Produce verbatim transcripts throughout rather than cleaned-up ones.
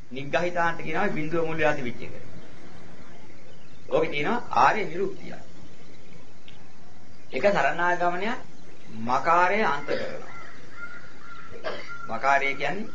නිග්ගහිතාන්ත කියනවා බිඳුව මුල් වෙලා තිබිච්ච එක. ඕකේ තියෙනවා ආර්ය නිරුක්තිය. එක සරණාගමනය මකාරය අන්ත කරනවා. මකාරය කියන්නේ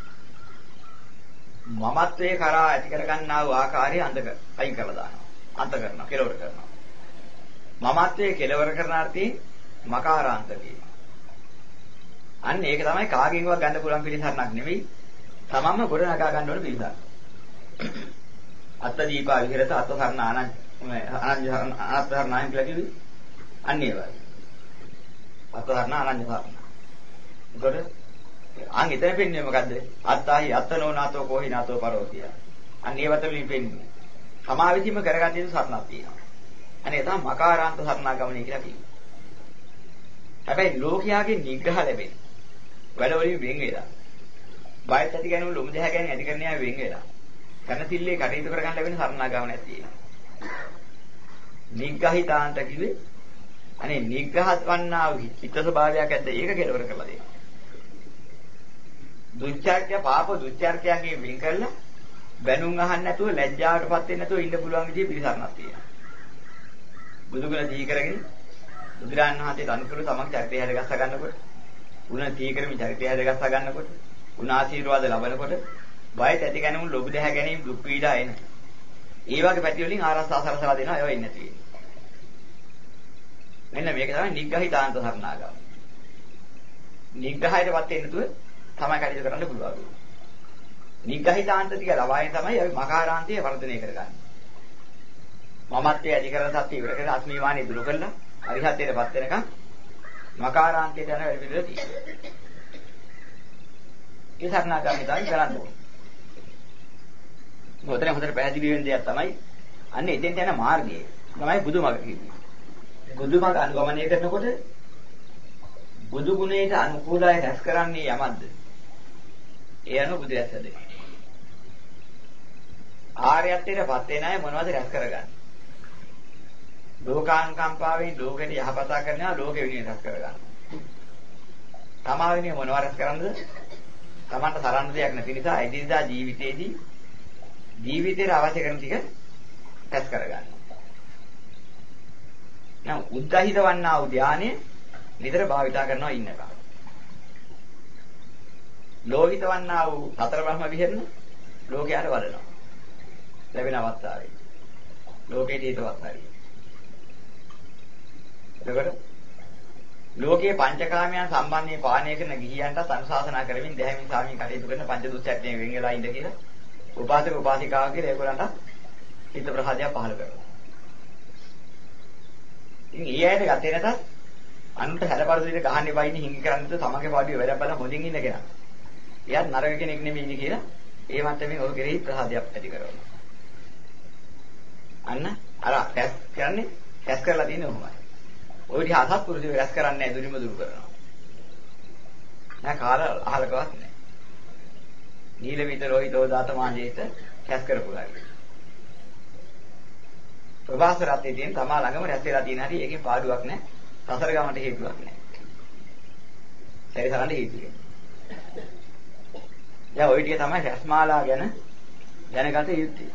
මමත්වයේ කරා ඇති කරගන්නා වූ ආකාරය අන්ත කර අයින් කරලා දානවා. අන්ත කරනවා, කෙලවර කරනවා. මමත්වයේ කෙලවර කරන අර්ථයෙන් මකාරාන්ත කියනවා. අන්න ඒක තමයි කාගෙන්වත් ගන්න පුළුවන් පිළිසරණක් නෙවෙයි. තමන්ම ගොඩ නගා ගන්න ඕන පිළිසරණ. අත්ත දීපා විහෙරත අත්ත සරණ ආනන්ද අනන්‍ය අනත්තහරණයන් කියලා කිව්වේ. අන්න ඒ වගේ. අත්ත සරණ අනන්‍ය සරණ. ඒකට අන් එතන පෙන්නේ මොකද්ද? අත්තාහි අත්තනෝ නාතෝ කෝහි නාතෝ පරෝ කියලා. අන්න ඒවට වලින් පෙන්නේ. සමාවිදීම කරගන්න යුතු සරණක් තියෙනවා. අනේ තමයි මකාරාන්ත සරණාගමනය කියලා කියන්නේ. හැබැයි ලෝකයාගේ නිග්‍රහ ලැබෙන්නේ වැඩ වලින් වෙන් වෙලා. බයත් ඇති ගැනීම ලොමු දෙහ ගැනීම ඇති කරන්න යා වෙන් වෙලා. කනතිල්ලේ කටයුතු කරගන්න ලැබෙන සරණාගමනයක් තියෙනවා. නිග්‍රහිතාන්ත කිව්වේ අනේ නිග්‍රහත් වන්නා වූ චිත්ත ස්වභාවයක් ඇද්ද ඒක කෙලවර කරලා දෙනවා. දුච්චාර්ය පාප දුච්චාර්යයන්ගෙන් වෙන් කරලා බැනුම් අහන්න නැතුව ලැජ්ජාවටපත් වෙන්න නැතුව ඉන්න පුළුවන් විදිහේ පිළිසරණක් තියෙනවා. බුදුගුණ දී කරගෙන බුදුරන් වහන්සේට අනුකූලව තමන් චරිතය හැදගස්ස ගන්නකොට උණ දී කරමින් චරිතය හැදගස්ස ගන්නකොට උණ ආශිර්වාද ලබනකොට බයත් ඇති ගැනීම ලොබු දෙහ ගැනීම දුක් පීඩා එන. ඒ වගේ පැති වලින් ආරස්සා සලසලා දෙනවා ඒවා ඉන්නේ නැති වෙන්නේ. මෙන්න මේක තමයි නිග්‍රහිතාන්ත සරණාගම. නිග්‍රහයටපත් වෙන්න තුව තමයි කටයුතු කරන්න පුළුවන්. නිග්‍රහිතාන්ත ටික ලබාගෙන තමයි අපි මකාරාන්තය වර්ධනය කරගන්නේ. මමත්වයේ ඇති කරන සත්‍ය ඉවර කරලා අස්මිමානිය දුරු කරලා අරිහත්ත්වයටපත් වෙනකම් මකාරාන්තයට යන වැඩ පිළිවෙල තියෙනවා. ඒ සරණාගමී තමයි කරන්න ඕනේ. මොකද හොඳට පැහැදිලි වෙන දෙයක් තමයි අන්න එතෙන්ට යන මාර්ගය. තමයි බුදුමග කියන්නේ. බුදුමග අනුගමනය කරනකොට බුදු ගුණයට අනුකූලයි රැස් කරන්නේ යමක්ද? ඒ අනුව බුදු රැස් හැදෙනවා. ආර්යත්වයටපත් වෙන අය මොනවද රැස් කරගන්නේ? ලෝකානුකම්පාවෙන් ලෝකෙට යහපතා කරනවා ලෝකෙ විනය රැස් කරගන්නවා. තමා වෙන්නේ මොනව රැස් කරන්නද? තමන්ට තරන්න දෙයක් නැති නිසා එදිනදා ජීවිතේදී ජීවිතේට අවශ්‍ය කරන ටික රැස් කරගන්නවා. නම් උද්දාහිත වන්නා වූ ධානය නිතර භාවිතා කරනවා ඉන්නකම්. ලෝහිත වන්නා වූ සතර බ්‍රහ්ම විහෙරණ ලෝකයට වඩනවා. ලැබෙන අවස්ථාවේ. ලෝකයේ හේතුවත් හරි. එතකොට ලෝකයේ පංචකාමයන් සම්බන්ධයෙන් පානය කරන ගිහියන්ට අනුශාසනා කරමින් දැහැමින් සාමී කටයුතු කරන පංච දුස්සක්යෙන් වෙන් වෙලා ඉඳ කියලා උපාසක උපාසිකාව කියලා ඒගොල්ලන්ට හිත ප්‍රසාදයක් පහළ කරනවා. ඉතින් ඊයයට ගතේ නැතත් අනුන්ට හැලපරදු විදිහට ගහන්නේ වයින්නේ හිඟි කරන්නේ තමගේ පාඩුවේ වැඩ බලලා හොඳින් ඉන්න කෙනා. එයාත් නරක කෙනෙක් නෙමෙයි කියලා ඒ මට්ටමින් ඔහු කෙරෙහි ප්‍රසාදයක් ඇති කරනවා. අන්න අර රැස් කරන්නේ රැස් කරලා තියෙන්නේ ඔහොමයි. ඔය ටික අසත්පුරුෂයෝ රැස් කරන්නේ නැහැ දුරිම දුරු කරනවා. නෑ කාල අහලකවත් නැහැ. නීල විත රෝහිතෝ දාත මාජේත රැස් කරපු ගායි. ප්‍රවාස රතේ තියෙන තමා ළඟම රැස් වෙලා තියෙන හැටි ඒකේ පාඩුවක් නැහැ. සසර ගමන්ට හේතුවක් නැහැ. සැරිසරන්න හේතුවක්. දැන් ওই ටික තමයි රැස්මාලා ගැන දැනගත යුත්තේ.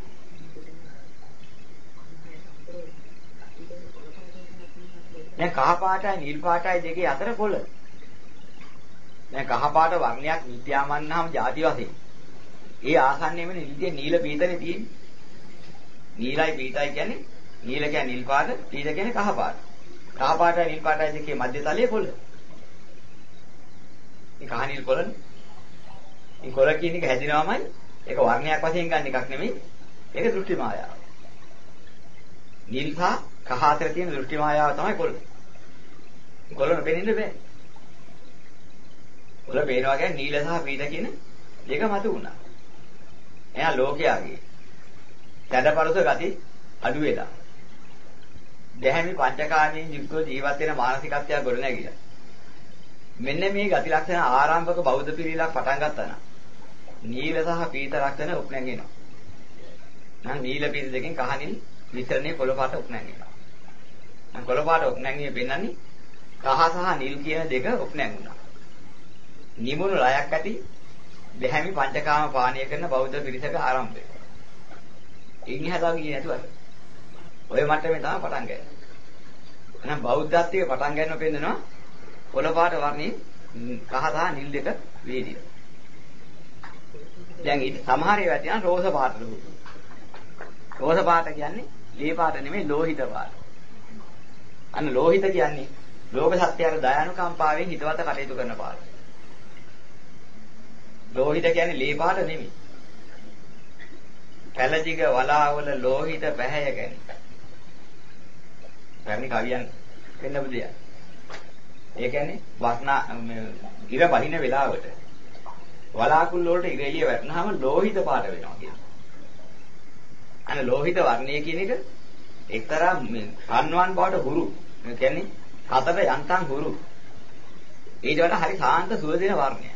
දැන් කහ පාටයි නිල් පාටයි දෙකේ අතර පොළ. දැන් කහ පාට වර්ණයක් විද්‍යාමන්නාම ಜಾති වශයෙන්. ඒ ආසන්නයේම නිල්දී නිල පීතනේ තියෙන්නේ. නිලයි පීතයි කියන්නේ නිල කියන්නේ නිල් පාට, පීත කියන්නේ කහ පාට. කහ පාටයි නිල් පාටයි දෙකේ මැද තලයේ පොළ. මේ කහ නිල් පොළනේ. මේ කොළ කියන එක හැදිනවමයි ඒක වර්ණයක් වශයෙන් ගන්න එකක් නෙමෙයි. ඒක දෘෂ්ටි මායාව. නිල් සහ කහ අතර තියෙන දෘෂ්ටි මායාව තමයි කොළ. කොළන පෙනෙන්න බෑ. කොළ පේනවා කියන්නේ නිල සහ පීත කියන දෙක මත උනා. එයා ලෝකයාගේ සැඩපරස ගති අඩු වෙලා. දැහැමි පංචකාමයෙන් යුක්තව ජීවත් වෙන මානසිකත්වය ගොඩ නැගිලා. මෙන්න මේ ගති ලක්ෂණ ආරම්භක බෞද්ධ පිළිලක් පටන් ගත්තා නම් නීල සහ පීත ලක්ෂණ උක් නැගෙනවා. නම් නීල පීත දෙකෙන් කහ නිල් මිශ්‍රණයේ කොළ පාට උක් නැගෙනවා. නම් කොළ පාට උක් නැගීමේ පෙන්වන්නේ කහ සහ නිල් කියන දෙක උක් නැගුණා. නිමුණු ලයක් ඇති දැහැමි පංචකාම පානය කරන බෞද්ධ පිරිසක ආරම්භය. ඉන්නේ හදාව ගියේ නැතුව. ඔය මට්ටමේ තමයි පටන් ගන්නේ. එහෙනම් බෞද්ධත්වයේ පටන් ගන්නව පෙන්නනවා පොළපාට වර්ණේ කහ සහ නිල් දෙක වේදින. දැන් ඊට සමහර ඒවා තියෙනවා රෝස පාට ලුහු. රෝස පාට කියන්නේ ලේ පාට නෙමෙයි ලෝහිත පාට. අන්න ලෝහිත කියන්නේ ලෝක සත්‍යයට දයානුකම්පාවෙන් හිතවත කටයුතු කරන පාට. ලෝහිත කියන්නේ ලේ පාට නෙමෙයි. පැලදිග වලාවල ලෝහිත පැහැය කියන්නේ. පැරණි කවියන් වෙන්න බුදියා. ඒ කියන්නේ වර්ණ ඉර බහින වෙලාවට වලාකුළු වලට ඉර එළිය වැටෙනහම ලෝහිත පාට වෙනවා කියනවා. අන්න ලෝහිත වර්ණය කියන එක එක්තරා සන්වන් බවට හුරු. ඒ කියන්නේ හතට යන්තම් හුරු. ඊට වඩා හරි සාන්ත සුවදින වර්ණයක්.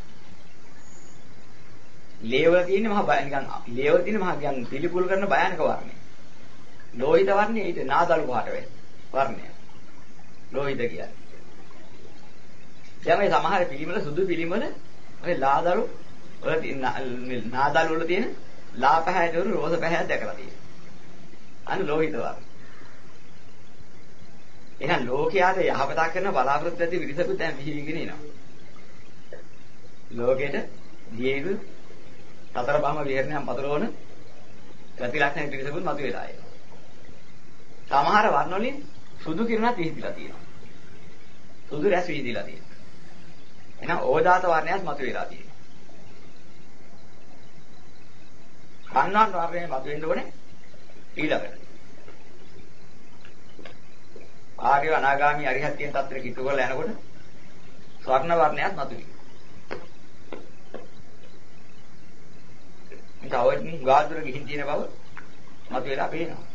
ලේවල තියෙන මහ බය නිකන් ලේවල තියෙන මහ නිකන් පිළිකුල් කරන භයානක වර්ණය. ලෝහිත වර්ණය ඊට නාදලු පාට වෙයි වර්ණය. ලෝහිත කියන්නේ. දැන් මේ සමහර පිළිමවල සුදු පිළිමවල ඔය ලාදලු වල තියෙන නාදලු වල තියෙන ලා පැහැයට වරු රෝස පැහැයක් දැකලා තියෙනවා. අන්න ලෝහිත වර්ණ. එහෙනම් ලෝකයාට යහපතක් කරන බලාපොරොත්තු ඇති විරිසකුත් දැන් විහිවිගෙන එනවා. ලෝකෙට දීර්ඝ සතර බ්‍රහ්ම විහරණයන් පතරවන ප්‍රතිලක්ෂණ විරිසකුත් මතුවලා එනවා. සමහර වර්ණ වලින් සුදු කිරණත් විහිදිලා තියෙනවා. සුදු රැස් විහිදිලා තියෙනවා. එහෙනම් ඕදාත වර්ණයක් මතුවලා තියෙනවා. කන්නාන් වර්ණය මතුවෙන්න ඕනේ ඊළඟට. ආර්ය අනාගාමී අරිහත්ත්වයෙන් තත්ත්වෙ කිට්ටු කරලා යනකොට ස්වර්ණ වර්ණයක් මතුවේ. ඉතවයින් ගාදුර ගිහින් තියෙන බව මතුවලා පේනවා.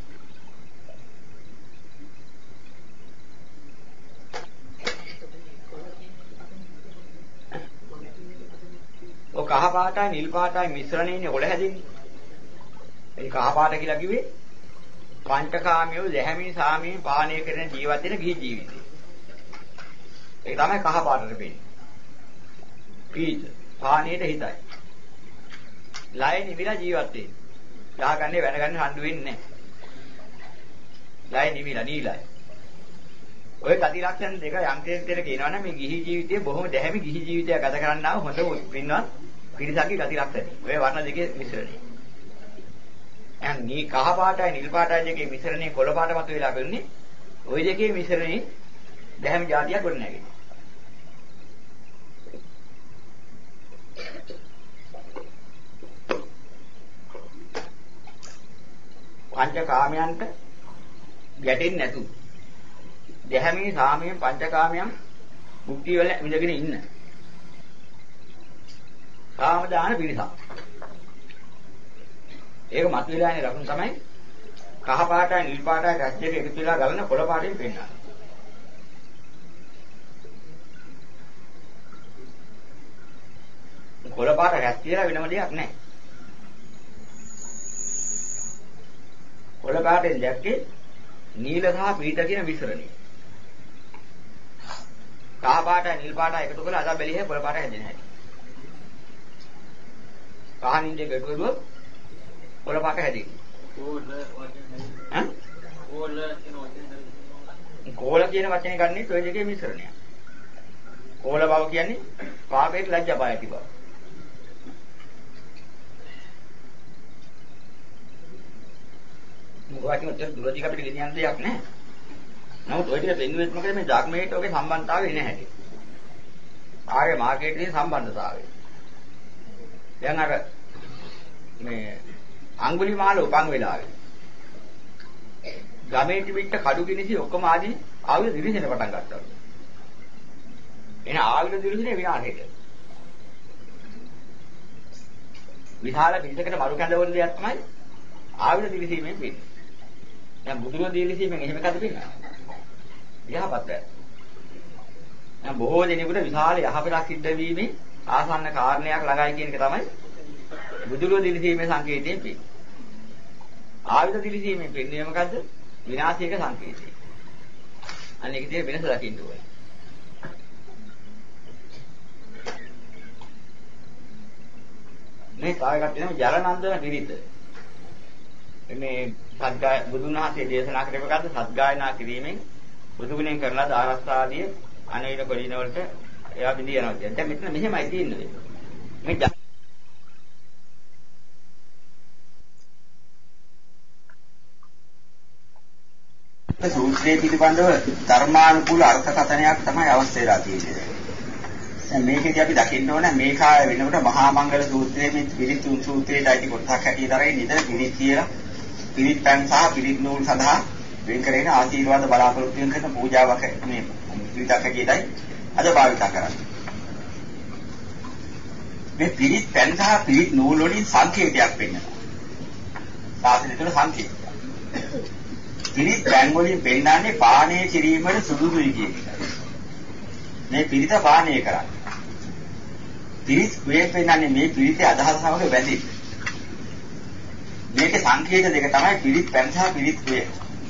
ඔය කහ පාටයි නිල් පාටයි මිශ්‍රණයනේ ඔල හැදෙන්නේ. ඒ කහ පාට කියලා කිව්වේ පංචකාමියෝ දැහැමි සාමියෙන් පානය කරන ජීවත් වෙන ගිහි ජීවිතය. ඒක තමයි කහ පාටට වෙන්නේ. පීත පානීයට හිතයි. ලය නිවිලා ජීවත් වෙන්නේ. ගහගන්නේ වැඩගන්නේ හඳු වෙන්නේ නැහැ. ලය නිවිලා නීලයි. ඔය ගති ලක්ෂණ දෙක යම්තේ දෙක කියනවනම් මේ ගිහි ජීවිතයේ බොහොම දැහැමි ගිහි ජීවිතයක් ගත කරන්නා වූ හොඳ පින්වත් පිරිසක්ගේ ගති ලක්ෂණ. ඔය වර්ණ දෙකේ මිශ්‍රණය. දැන් මේ කහ පාටයි නිල් පාටයි දෙකේ මිශ්‍රණේ කොළ පාට මත වෙලා කරන්නේ. ওই දෙකේ මිශ්‍රණේ දැහැමි જાතියක් ගොඩ නැගෙනවා. පංචකාමයන්ට ගැටෙන්නේ නැතු. දැහැමි සාමයෙන් පංචකාමයන් මුක්තිය වල විඳගෙන ඉන්න. කාමදාන පිරිසක්. ඒක මතුවලා යන ලකුණු තමයි කහ පාටයි නිල් පාටයි රැස් දෙක එකතු වෙලා ගලන කොළ පාටින් පෙන්නනවා. කොළ පාට රැස් කියලා වෙනම දෙයක් නැහැ. කොළ පාටෙන් දැක්කේ නිල සහ පීත කියන මිශ්‍රණය. කහ පාටයි නිල් පාටයි එකතු කරලා අද බැලියේ කොළ පාට හැදෙන හැටි. කහින් දෙක එකතු කරුවොත් කොළ පාට හැදෙන්නේ. කෝල වචනේ ඈ කෝල කියන වචනේ කෝල කියන වචනේ ගන්නේ ඔය දෙකේ මිශ්‍රණයක්. කෝල බව කියන්නේ පාපේට ලැජ්ජා බය ඇති බව. මොකක්ද කියන්නේ දුරදිග අපිට ගෙනියන්න දෙයක් නැහැ. නමුත් ඔය ටික දෙන්නුවෙත් මොකද මේ ධර්මයට ඔගේ සම්බන්ධතාවය නැහැ. ආර්ය මාර්ගයේ සම්බන්ධතාවය. දැන් අර මේ අඟුලිමාල උපන් වෙලාවේ ගමේ තිබිච්ච කඩු කිනිසි ඔක්කොම ආදී ආයුධ දිලිසෙන පටන් ගත්තා. එන ආයුධ දිලිසෙන විනාශයට. විශාල පිටකට මරු කැඳවන දෙයක් තමයි ආයුධ දිලිසීමෙන් වෙන්නේ. දැන් බුදුරෝ දිලිසීමෙන් එහෙම කද වෙන්නේ? යහපත් වැඩ. දැන් බොහෝ දෙනෙකුට විශාල යහපතක් සිද්ධ වීමේ ආසන්න කාරණයක් ළඟයි කියන එක තමයි බුදුරෝ දිලිසීමේ සංකේතයෙන් පෙන්නේ. ආයුධ දිලිසීමෙන් පෙන්නේ මොකද්ද? විනාශයක සංකේතය. අනේක තියෙන වෙනස දකින්න ඕනේ. දැන් මේ කහ පාට නිල් පාට රැස් දෙක එකතු වෙලා ගලන කොළ පාටින් පෙන්නනවා. ඒක තමයි කහ පාට නිල් පාට රැස් දෙක එකතු වෙලා ගලන කොළ පාටින් පෙන්නේ. ආයුධ දිලිසීමෙන් පෙන්නේ මොකද්ද? විනාශයක සංකේතය. අනේක තියෙන වෙනස දකින්න ඕනේ. මේ තව එකක් තියෙනවා ජලනන්දන පිරිත. මේ සත්ගාය බුදුන් වහන්සේ දේශනා කරේ මොකද්ද? සත්ගායනා කිරීමෙන් බුදු ගුණෙන් කරලා ආරස්සාදී අනේන කොළින වලට එයා බිඳී යනවා කියන්නේ. දැන් මෙතන මෙහෙමයි තියෙන්නේ. මේ සූත්‍රයේ පිළිබඳව ධර්මානුකූල අර්ථකථනයක් තමයි අවශ්‍ය වෙලා තියෙන්නේ. දැන් මේකදී අපි දකින්න ඕන මේ කාය වෙනකොට මහා මංගල සූත්‍රයේ මේ පිරිත් තුන් සූත්‍රයට අයිති කොටසක් හැටියට අරගෙන ඉඳලා පිරිත් කියලා පිරිත් පෑන් සහ පිරිත් නූල් සඳහා වෙන් කරගෙන ආශිර්වාද බලාපොරොත්තු වෙන කරන පූජාවක් මේ පිරිතක් හැටියටයි අද භාවිත කරන්නේ. මේ පිරිත් පෑන් සහ පිරිත් නූල් වලින් සංකේතයක් වෙන්නවා. සාසනය තුළ සංකේතයක්. පිරිත් පෑන් වලින් පෙන්නන්නේ පානය කිරීමට සුදුසුයි කියන එක. මේ පිරිත පානය කරන්නේ. පිරිත් වේ පෙන්නන්නේ මේ පිරිතේ අදහස සමග වැදින්න. මේකේ සංකේත දෙක තමයි පිරිත් පෑන් සහ පිරිත් වේ.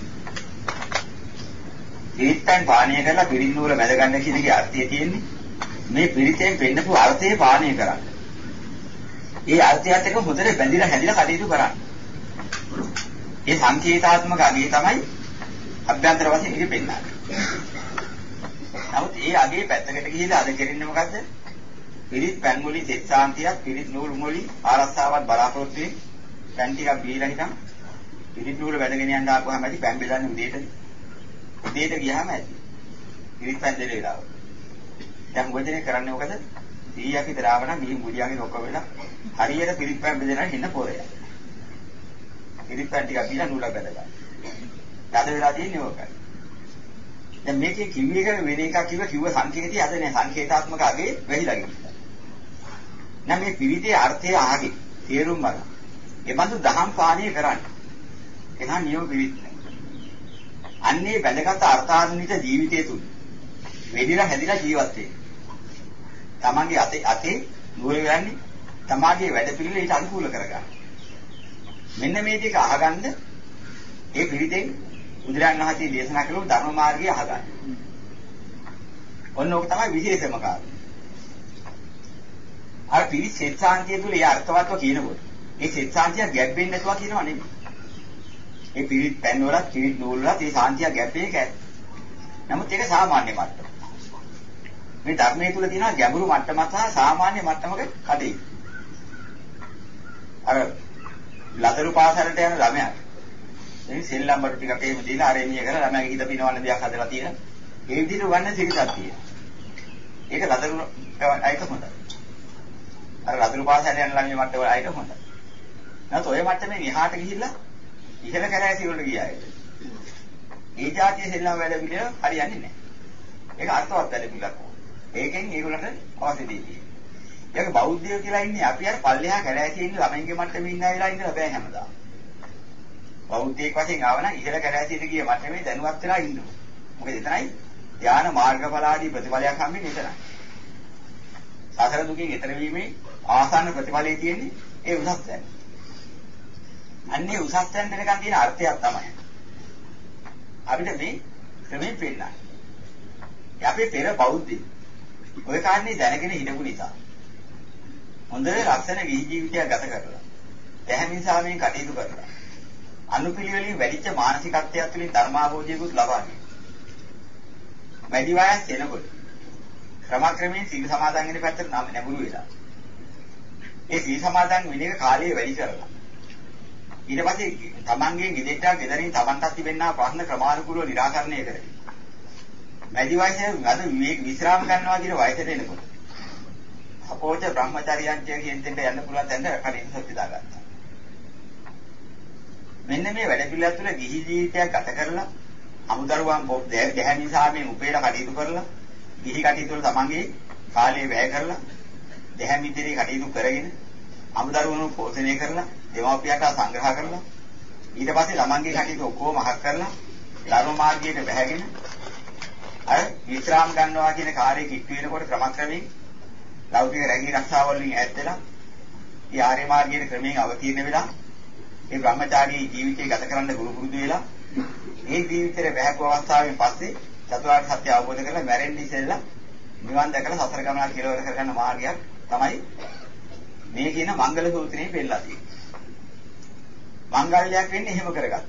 පිරිත් පෑන් පානය කරලා පිරිත් නූල මැද ගන්න කියන එකේ අර්ථය තියෙන්නේ මේ පිරිතෙන් පෙන්නපු අර්ථයේ පානය කරන්න. ඒ අර්ථයත් එක්ක හොඳට බැඳිලා හැදිලා කටයුතු කරන්න. ඒ සංකේතාත්මක අගය තමයි අභ්‍යන්තර වශයෙන් ඉති පෙන්නන්නේ. නමුත් ඒ අගයේ පැත්තකට ගිහිල්ලා අද කරන්නේ මොකද්ද? පිරිත් පෑන් වලින් දෙත්සාන්තියක් පිරිත් නූල් වලින් ආරස්සාවක් බලාපොරොත්තු වෙන පෑන් ටිකක් බීලා හිටන් පිරිත් නූල වැඩගෙන යන්න ආපුවාම ඇති පෑන් බෙදන්නේ උදේට. උදේට ගියාම ඇති. පිරිත් පෑන් දෙල වෙලාව. දැන් මොකදනේ කරන්නේ මොකද? සීයක් විතර ආවනම් ගිහින් බුදියාගෙන ඔක්කොම වෙලා හරියට පිරිත් පෑන් බෙදලා ඉන්න පොරේ. පිරිත් පෑන් ටිකක් බීලා නූලක් බැඳගන්න. අද වෙලා තියෙන්නේ ඕකයි. දැන් මේකේ කිව්වේ එක වෙන එකක් කිව්ව කිව්ව සංකේතය අද නෑ සංකේතාත්මක අගේ වෙහිලා ගිහින්. නම් මේ පිරිතේ අර්ථය ආගේ තේරුම් ගන්න. ඒ බඳු දහම් පාණය කරන්නේ. එනවා නියම පිරිත්. අන්නේ වැදගත් අර්ථාන්විත ජීවිතය තුල වෙදිලා හැදිලා ජීවත් වෙන්න. තමන්ගේ අතේ අතේ නුවර ගන්නේ තමාගේ වැඩ පිළිවෙල ඊට අනුකූල කරගන්න. මෙන්න මේ ටික අහගන්න ඒ පිළිදෙන් බුදුරජාණන් වහන්සේ දේශනා කළු ධර්ම මාර්ගය අහගන්න. ඔන්න ඕක තමයි විශේෂම කාරණා. අර පිළි සෙත්සාන්තිය තුල ඒ අර්ථවත්ව කියනකොට ඒ සෙත්සාන්තිය ගැප් වෙන්නේ නැතුව කියනවා නෙමෙයි. ඒ පිළි පෑන් වලත් පිළි නූල් වලත් ඒ සාන්තිය ගැප් වෙන්නේ නැහැ. නමුත් ඒක සාමාන්‍ය මට්ටම. මේ ධර්මයේ තුල තියෙනවා ගැඹුරු මට්ටමක් සහ සාමාන්‍ය මට්ටමක කඩේ. අර ලදරු පාසලට යන ළමයා මේ සෙල්ලම් බඩු ටිකක් එහෙම දීලා අර එමිය කරලා ළමයාගේ හිත පිනවන්න දෙයක් හදලා තියෙන. ඒ විදිහට වන්න සිරිතක් තියෙනවා. ඒක ලදරු අයිට හොඳයි. අර ලදරු පාසලට යන ළමයි මට්ටම වල අයිට හොඳයි. නැත්නම් ඔය මට්ටමෙන් එහාට ගිහිල්ලා ඉහළ කරෑසි වලට ගියා ඒක. ඒ જાතිය සෙල්ලම් වැඩ පිළිවෙල හරියන්නේ නැහැ. ඒක අර්ථවත් වැඩ පිළිවෙලක්. ඒකෙන් ඒගොල්ලන්ට අවශ්‍ය දේ තියෙනවා. ඒක බෞද්ධයෝ කියලා ඉන්නේ අපි අර පල්ලෙහා කරෑසියේ ඉන්න ළමයින්ගේ මට්ටමේ ඉන්න වෙලාව ඉඳලා බෑ හැමදාම. බෞද්ධයෙක් වශයෙන් ආව නම් ඉහළ කරෑසියට ගිය මට්ටමේ දැනුවත් වෙලා ඉන්න ඕනේ. මොකද එතනයි ධාන මාර්ගඵලාදී ප්‍රතිඵලයක් හම්බෙන්නේ එතනයි. සතර දුකින් ඈතර වීමේ ආසන්න ප්‍රතිඵලයේ තියෙන්නේ ඒ උසස් තැන. අන්නේ උසස් තැන දෙනකන් තියෙන අර්ථයක් තමයි. අපිට මේ ක්‍රමෙන් පෙන්නන්නේ. අපේ පෙර බෞද්ධ ඔය කාරණේ දැනගෙන හිටපු නිසා හොඳ ලක්ෂණ ගිහි ජීවිතයක් ගත කරලා දැහැමින් මේ කටයුතු කරලා අනුපිළිවෙලින් වැඩිච්ච මානසිකත්වයක් තුළින් ධර්මාභෝධියකුත් ලබා ගන්න. වැඩි වයස් වෙනකොට ක්‍රමක්‍රමයෙන් සීල සමාදන් වෙන පැත්තට නම් නැඹුරු වෙලා. ඒ සීල සමාදන් වෙන එක කාලය වැඩි කරලා. ඊට පස්සේ තමන්ගේ ගෙදරට ගෙදරින් තමන්ටත් තිබෙනා ප්‍රශ්න ක්‍රමානුකූලව निराකරණය කරගෙන. වැඩි වයසේ අද විවේක විශ්‍රාම ගන්නවා කියන වයසට එනකොට අපෝච බ්‍රහ්මචාරියන්ට කියන දෙන්න යන්න පුළුවන් දැන් කඩින් සත්‍ය දාගත්තා. මෙන්න මේ වැඩ පිළිවෙල තුළ ගිහි ජීවිතයක් ගත කරලා අමුදරුවන් දැහැමි සාමයෙන් උපේලා කටයුතු කරලා ගිහි කටයුතු වල තමන්ගේ කාලය වැය කරලා දැහැමි ඉදිරියේ කටයුතු කරගෙන අමුදරුවන්ව පෝෂණය කරලා දෙමාපියන්ට සංග්‍රහ කරලා ඊට පස්සේ ළමන්ගේ කටයුතු ඔක්කොම අහක් කරලා ධර්ම මාර්ගයට බැහැගෙන අර විශ්‍රාම ගන්නවා කියන කාර්යය කිට්ටු වෙනකොට ක්‍රමක්‍රමයෙන් ලෞකික රැකී රක්ෂාව වලින් ඈත් වෙලා ඒ ආර්ය මාර්ගයේ ක්‍රමයෙන් අවතීර්ණ වෙලා මේ බ්‍රහ්මචාරී ජීවිතය ගත කරන්න ගුරු පුරුදු වෙලා මේ ජීවිතේ බැහැපු අවස්ථාවෙන් පස්සේ චතුරාර්ය සත්‍ය අවබෝධ කරලා මැරෙන්න ඉස්සෙල්ලා නිවන් දැකලා සතර ගමන කෙලවර කරගන්න මාර්ගයක් තමයි මේ කියන මංගල සූත්‍රයේ පෙන්නලා තියෙනවා. මංගල්‍යයක් වෙන්නේ එහෙම කරගත්තා.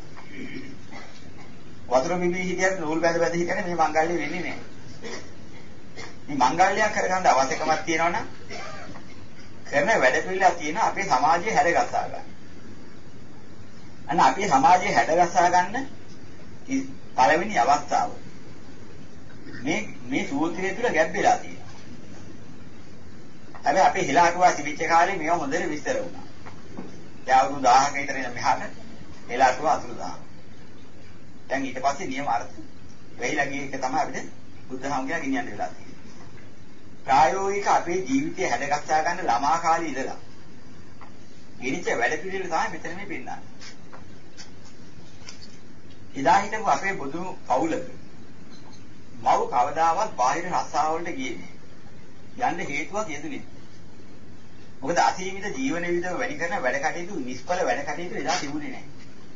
වතුර බිබී හිටියත් නූල් බැඳ බැඳ හිටියනේ මේ මංගල්‍ය වෙන්නේ නැහැ. මේ මංගල්‍යයක් කරගන්න අවශ්‍යකමක් තියෙනවනම් කරන වැඩ පිළිවෙලක් තියෙනවා අපේ සමාජයේ හැඩගස්සා ගන්න. අන්න අපේ සමාජයේ හැඩගස්සා ගන්න පළවෙනි අවස්ථාව. මේ මේ සූත්‍රය තුල ගැබ් වෙලා තියෙනවා. හැබැයි අපේ හිලාටුවා තිබිච්ච කාලේ මේව හොඳට විස්තර වුණා. දැන් අවුරුදු දහයක විතර ඉඳන් මෙහාට හිලාටුවා අතුරුදහන. දැන් ඊට පස්සේ නියම අර්ථ වෙයිලා ගිය එක තමයි අපිට බුද්ධහම කියලා ගෙනියන්න වෙලා තියෙන්නේ. ප්‍රායෝගික අපේ ජීවිතය හැඩගස්සා ගන්න ළමා කාලේ ඉඳලා. ගෙනිච්ච වැඩ පිළිවෙල තමයි මෙතන මේ පෙන්නන්නේ. එදා හිටපු අපේ බුදු පවුලක මව් කවදාවත් බාහිර රස්සාව වලට ගියේ නෑ. යන්න හේතුවක් යෙදුනේ. මොකද අසීමිත ජීවන විවිධව වැඩි කරන වැඩ කටයුතු නිෂ්ඵල වැඩ කටයුතු එදා තිබුණේ නෑ.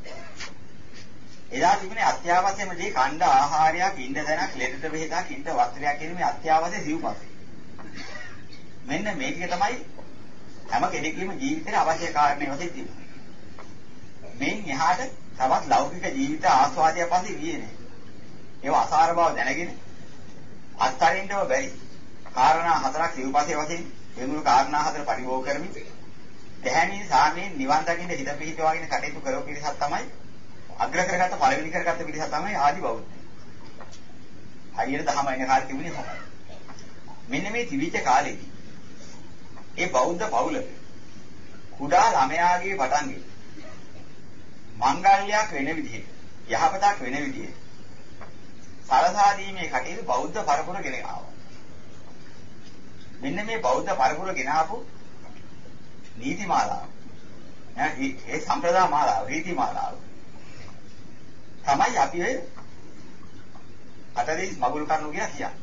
එදා තිබුණේ අත්‍යවශ්‍යම දේ කණ්ඩ ආහාරයක්, ඉන්න තැනක්, ලෙඩට බෙහෙතක්, ඉන්න වස්ත්‍රයක් කියන මේ අත්‍යවශ්‍ය සිව්පස්සේ. මෙන්න මේක තමයි හැම කෙනෙකුගේම ජීවිතේ අවශ්‍ය කාරණේ වශයෙන් තිබුණේ. මේන් එහාට තවත් ලෞකික ජීවිත ආස්වාදයක් පස්සේ ගියේ නෑ. ඒව අසාර බව දැනගෙන අත්තරින්දව බැරි. කාරණා හතරක් සිව්පස්සේ වශයෙන් වෙනුණු කාරණා හතර පරිභෝග කරමින් දැහැමින් සාමයෙන් නිවන් දකින්න හිත පිහිටවාගෙන කටයුතු කරව පිරිසක් තමයි අග්‍ර කරගත්ත පළවෙනි කරගත්ත පිරිස තමයි ආදි බෞද්ධ. හරියට දහම එන කාලේ තිබුණේ කොහොමද? මෙන්න මේ තිබිච්ච කාලෙදී ඒ බෞද්ධ පවුලක කුඩා ළමයාගේ පටන්ගෙන මංගල්‍යයක් වෙන විදිහට යහපතක් වෙන විදිහට සලසා දීමේ කටයුතු බෞද්ධ පරපුර ගෙන ආවා. මෙන්න මේ බෞද්ධ පරපුර ගෙන ආපු නීති මාලාව ඈ ඒ සම්ප්‍රදාය මාලාව රීති මාලාව තමයි අපි ඔය අටදෙස් මගුල් කරුණු කියලා කියන්නේ.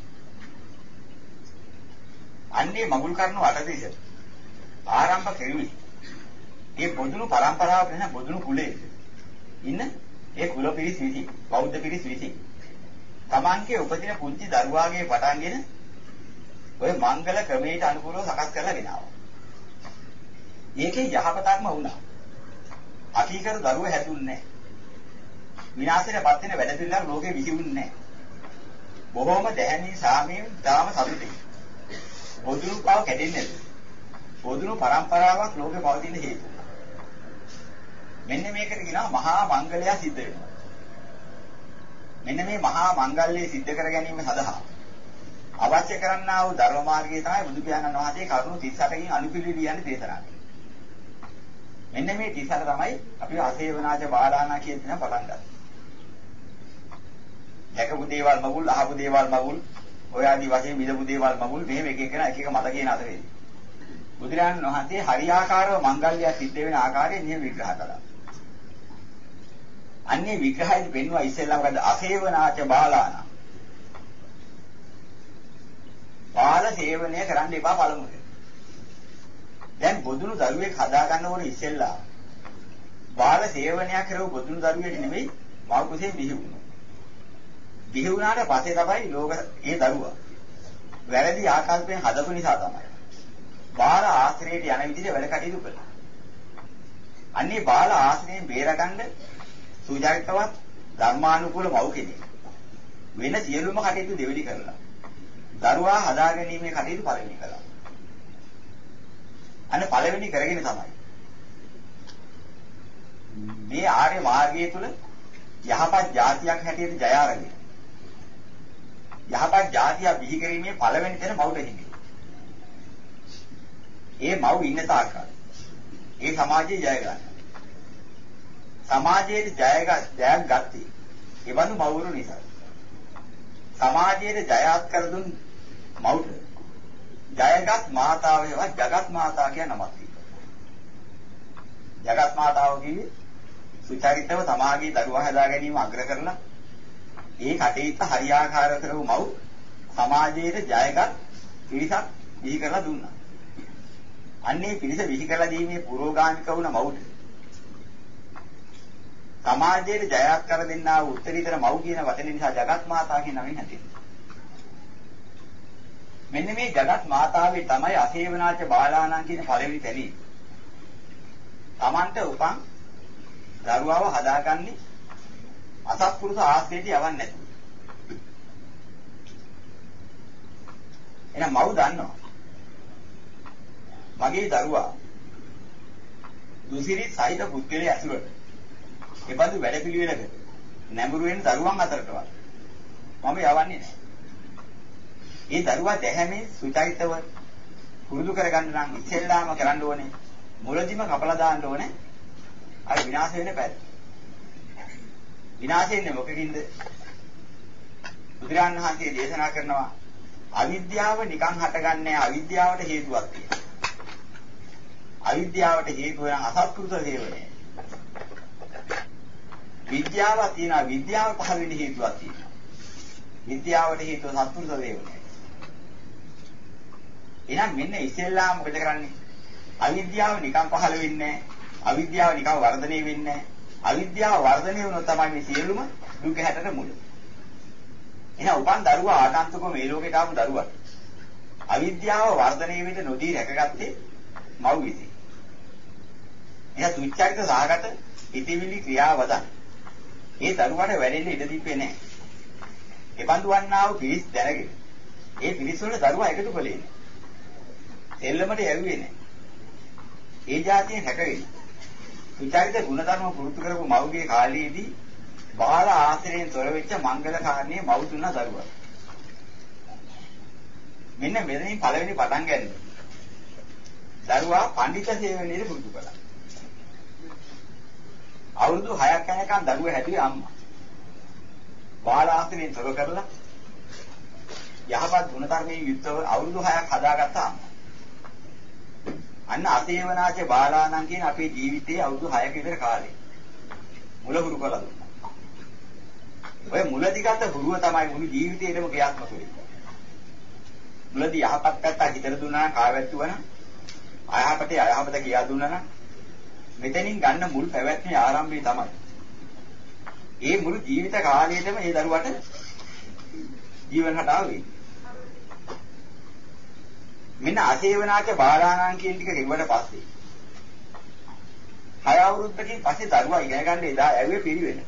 අන්නේ මගුල් කරුණු අටදෙස් ආරම්භ කෙරුවේ මේ බොදුණු පරම්පරාව වෙන බොදුණු කුලයේ ඉන්න ඒ කුල පිරිස් විසි බෞද්ධ පිරිස් විසි තමන්ගේ උපදින පුංචි දරුවාගේ පටන්ගෙන ඔය මංගල ක්‍රමයට අනුකූලව සකස් කරලා ගෙනාවා. ඒකේ යහපතක්ම වුණා. අකීකර දරුවෝ හැදුන්නේ නැහැ. විනාශයටපත් වෙන වැඩ පිළිවෙල ලෝකෙ විහිුන්නේ නැහැ. බොහොම දැහැමී සාමයෙන් තාම සතුටින්. බොදුණු බව කැඩෙන්නේ නැහැ. බොදුණු පරම්පරාවක් ලෝකෙ පවතින හේතුව. මෙන්න මේකට කියනවා මහා මංගලය සිද්ධ වෙනවා. මෙන්න මේ මහා මංගල්‍යය සිද්ධ කර ගැනීම සඳහා අවශ්‍ය කරන්නා වූ ධර්ම මාර්ගය තමයි බුදු පියාණන් වහන්සේ කරුණු තිස් අටකින් අනුපිළිවෙල කියන්නේ දේශනා කළේ. මෙන්න මේ තිස් අට තමයි අපි අසේවනාච බාලානා කියන දේ පටන් ගත්තා. දැකපු දේවල් මගුල්, අහපු දේවල් මගුල්, ඔය ආදී වශයෙන් විදපු දේවල් මගුල් මෙහෙම එක එක එක එක මත කියන අතරේ. බුදුරජාණන් වහන්සේ හරියාකාරව මංගල්‍යය සිද්ධ වෙන ආකාරය නියම විග්‍රහ කළා. අන්නේ විග්‍රහයෙන් පෙන්වුවා ඉස්සෙල්ලාම ගන්න අසේවනාච බාලානා. බාල සේවනය කරන්න එපා පළමුවෙන්. දැන් බොදුණු දරුවෙක් හදා ගන්නකොට ඉස්සෙල්ලා බාල සේවනය කරව බොදුණු දරුවෙක් නෙමෙයි මව කුසේ බිහි වුණා. බිහි වුණාට පස්සේ තමයි ලෝක ඒ දරුවා වැරදි ආකල්පයෙන් හදපු නිසා තමයි බාල ආශ්‍රයයට යන විදිහට වැඩ කටයුතු කළා. අන්නේ බාල ආශ්‍රයෙන් බේරගන්න සුජාතවත් ධර්මානුකූල මව් කෙනෙක් වෙන සියලුම කටයුතු දෙවෙනි කරලා දරුවා හදා ගැනීමේ කටයුතු පළවෙනි කළා. අන්න පළවෙනි කරගෙන තමයි මේ ආර්ය මාර්ගය තුල යහපත් જાතියක් හැටියට ජය අරගෙන යහපත් જાතිය බිහි කිරීමේ පළවෙනි තැන මව්ට හිමියි. ඒ මව් ඉන්න තාක්කල් ඒ සමාජයේ ජය ගන්න. සමාජයේ ජය ජයක් ගත්තේ ඒ වඳු මව්වරු නිසා. සමාජයේ ජයත් කර දුන් මව්ට ජයගත් මාතාව වේවා ජගත් මාතා කියන නමක් තියෙනවා. ජගත් මාතාව කිව්වේ සුචරිතව සමාජයේ දරුවා හදා ගැනීම අග්‍ර කරලා ඒ කටයුත්ත හරියාකාර කරව මව් සමාජයේ ජයගත් පිරිසක් බිහි කරලා දුන්නා. අන්නේ පිරිස බිහි කරලා දීමේ පුරෝගාමික වුණ මව්ට සමාජයේ ජයත් කර දෙන්නා වූ උත්තරීතර මව් කියන වචනේ නිසා ජගත් මාතා කියන නමින් හැදෙනවා. මෙන්න මේ ජගත් මාතාවේ තමයි අසේවනාච බාලාණන් කියන පළවෙනි තැනී. Tamanta උපන් දරුවව හදාගන්නේ අසත්පුරුෂ ආශ්‍රයයට යවන්නේ නැතුව. එහෙනම් මව් දන්නවා. මගේ දරුවා දුසිරි සහිත පුද්ගලයා ඇසුරට එබඳු වැඩපිළිවෙලක නැඹුරු වෙන දරුවන් අතරටවත් මම යවන්නේ නැහැ. ඒ දරුවා දැහැමේ සුචරිතව පුරුදු කරගන්න නම් ඉස්සෙල්ලාම කරන්න ඕනේ මුලදිම කපලා දාන්න ඕනේ අර විනාශ වෙන පැත්ත. විනාශ වෙන්නේ මොකකින්ද? බුදුරජාණන් වහන්සේ දේශනා කරනවා අවිද්‍යාව නිකන් හටගන්නේ අවිද්‍යාවට හේතුවක් තියෙනවා. අවිද්‍යාවට හේතුව නම් අසත්පුරුෂ සේවනය. විද්‍යාව තියෙනවා විද්‍යාව පහළ වෙන්න හේතුවක් තියෙනවා. විද්‍යාවට හේතුව සත්පුරුෂ සේවනය. එහෙනම් මෙන්න ඉස්සෙල්ලාම මොකද කරන්නේ? අවිද්‍යාව නිකන් පහළ වෙන්නේ නැහැ. අවිද්‍යාව නිකන් වර්ධනය වෙන්නේ නැහැ. අවිද්‍යාව වර්ධනය වුණොත් තමයි මේ සියලුම දුක හැටට මුල. එහෙනම් උපන් දරුවා ආගන්තුක මේ ලෝකයට ආපු දරුවා. අවිද්‍යාව වර්ධනය වෙන්න නොදී රැකගත්තේ මව් විසින්. එයා දුච්චරිත සහගත ඉතිවිලි ක්‍රියාවදන්. ඒ දරුවාට වැඩෙන්න ඉඩ දීපේ නැහැ. ඒ බඳු වන්නා වූ පිරිස් දැනගෙන ඒ පිරිස් වල දරුවා එකතු කළේ නැහැ. එල්ලමට යැව්වේ නැහැ. ඒ જાතියෙන් හැකෙන්නේ. විචාරිත ගුණධර්ම පුරුදු කරපු මව්ගේ කාලයේදී බාල ආශ්‍රයෙන් තොර වෙච්ච මංගල කාරණේ මව් දුන්න දරුවා. මෙන්න මෙතනින් පළවෙනි පටන් ගන්න. දරුවා පඬිත සේවනයේ පුරුදු කළා. අවුරුදු හයක් යනකම් දරුවා හැදුවේ අම්මා. බාල ආශ්‍රයෙන් තොර කරලා යහපත් ගුණධර්මයෙන් යුක්තව අවුරුදු හයක් හදාගත්ත අම්මා. අන්න අසේවනාච බාලාණන් කියන අපේ ජීවිතයේ අවුරුදු හයක විතර කාලේ මුල හුරු කළා දුන්නා. ඔය මුලදී ගත්ත හුරුව තමයි මුළු ජීවිතේටම ක්‍රියාත්මක වෙන්නේ. මුලදී යහපත් පැත්ත හිතට දුන්නා නම් කාවැත්තුව නම් අයහපතේ අයහපත කියා දුන්නා නම් මෙතනින් ගන්න මුල් පැවැත්මේ ආරම්භය තමයි. ඒ මුළු ජීවිත කාලයේදම ඒ දරුවට ජීවන රටාව වෙයි. මෙන්න අසේවනාච බාලාණන් කියන ටික ගෙවුවට පස්සේ හය අවුරුද්දකින් පස්සේ දරුවා ඉගෙන ගන්න එදා ඇවිල්ලා පිළිවෙල.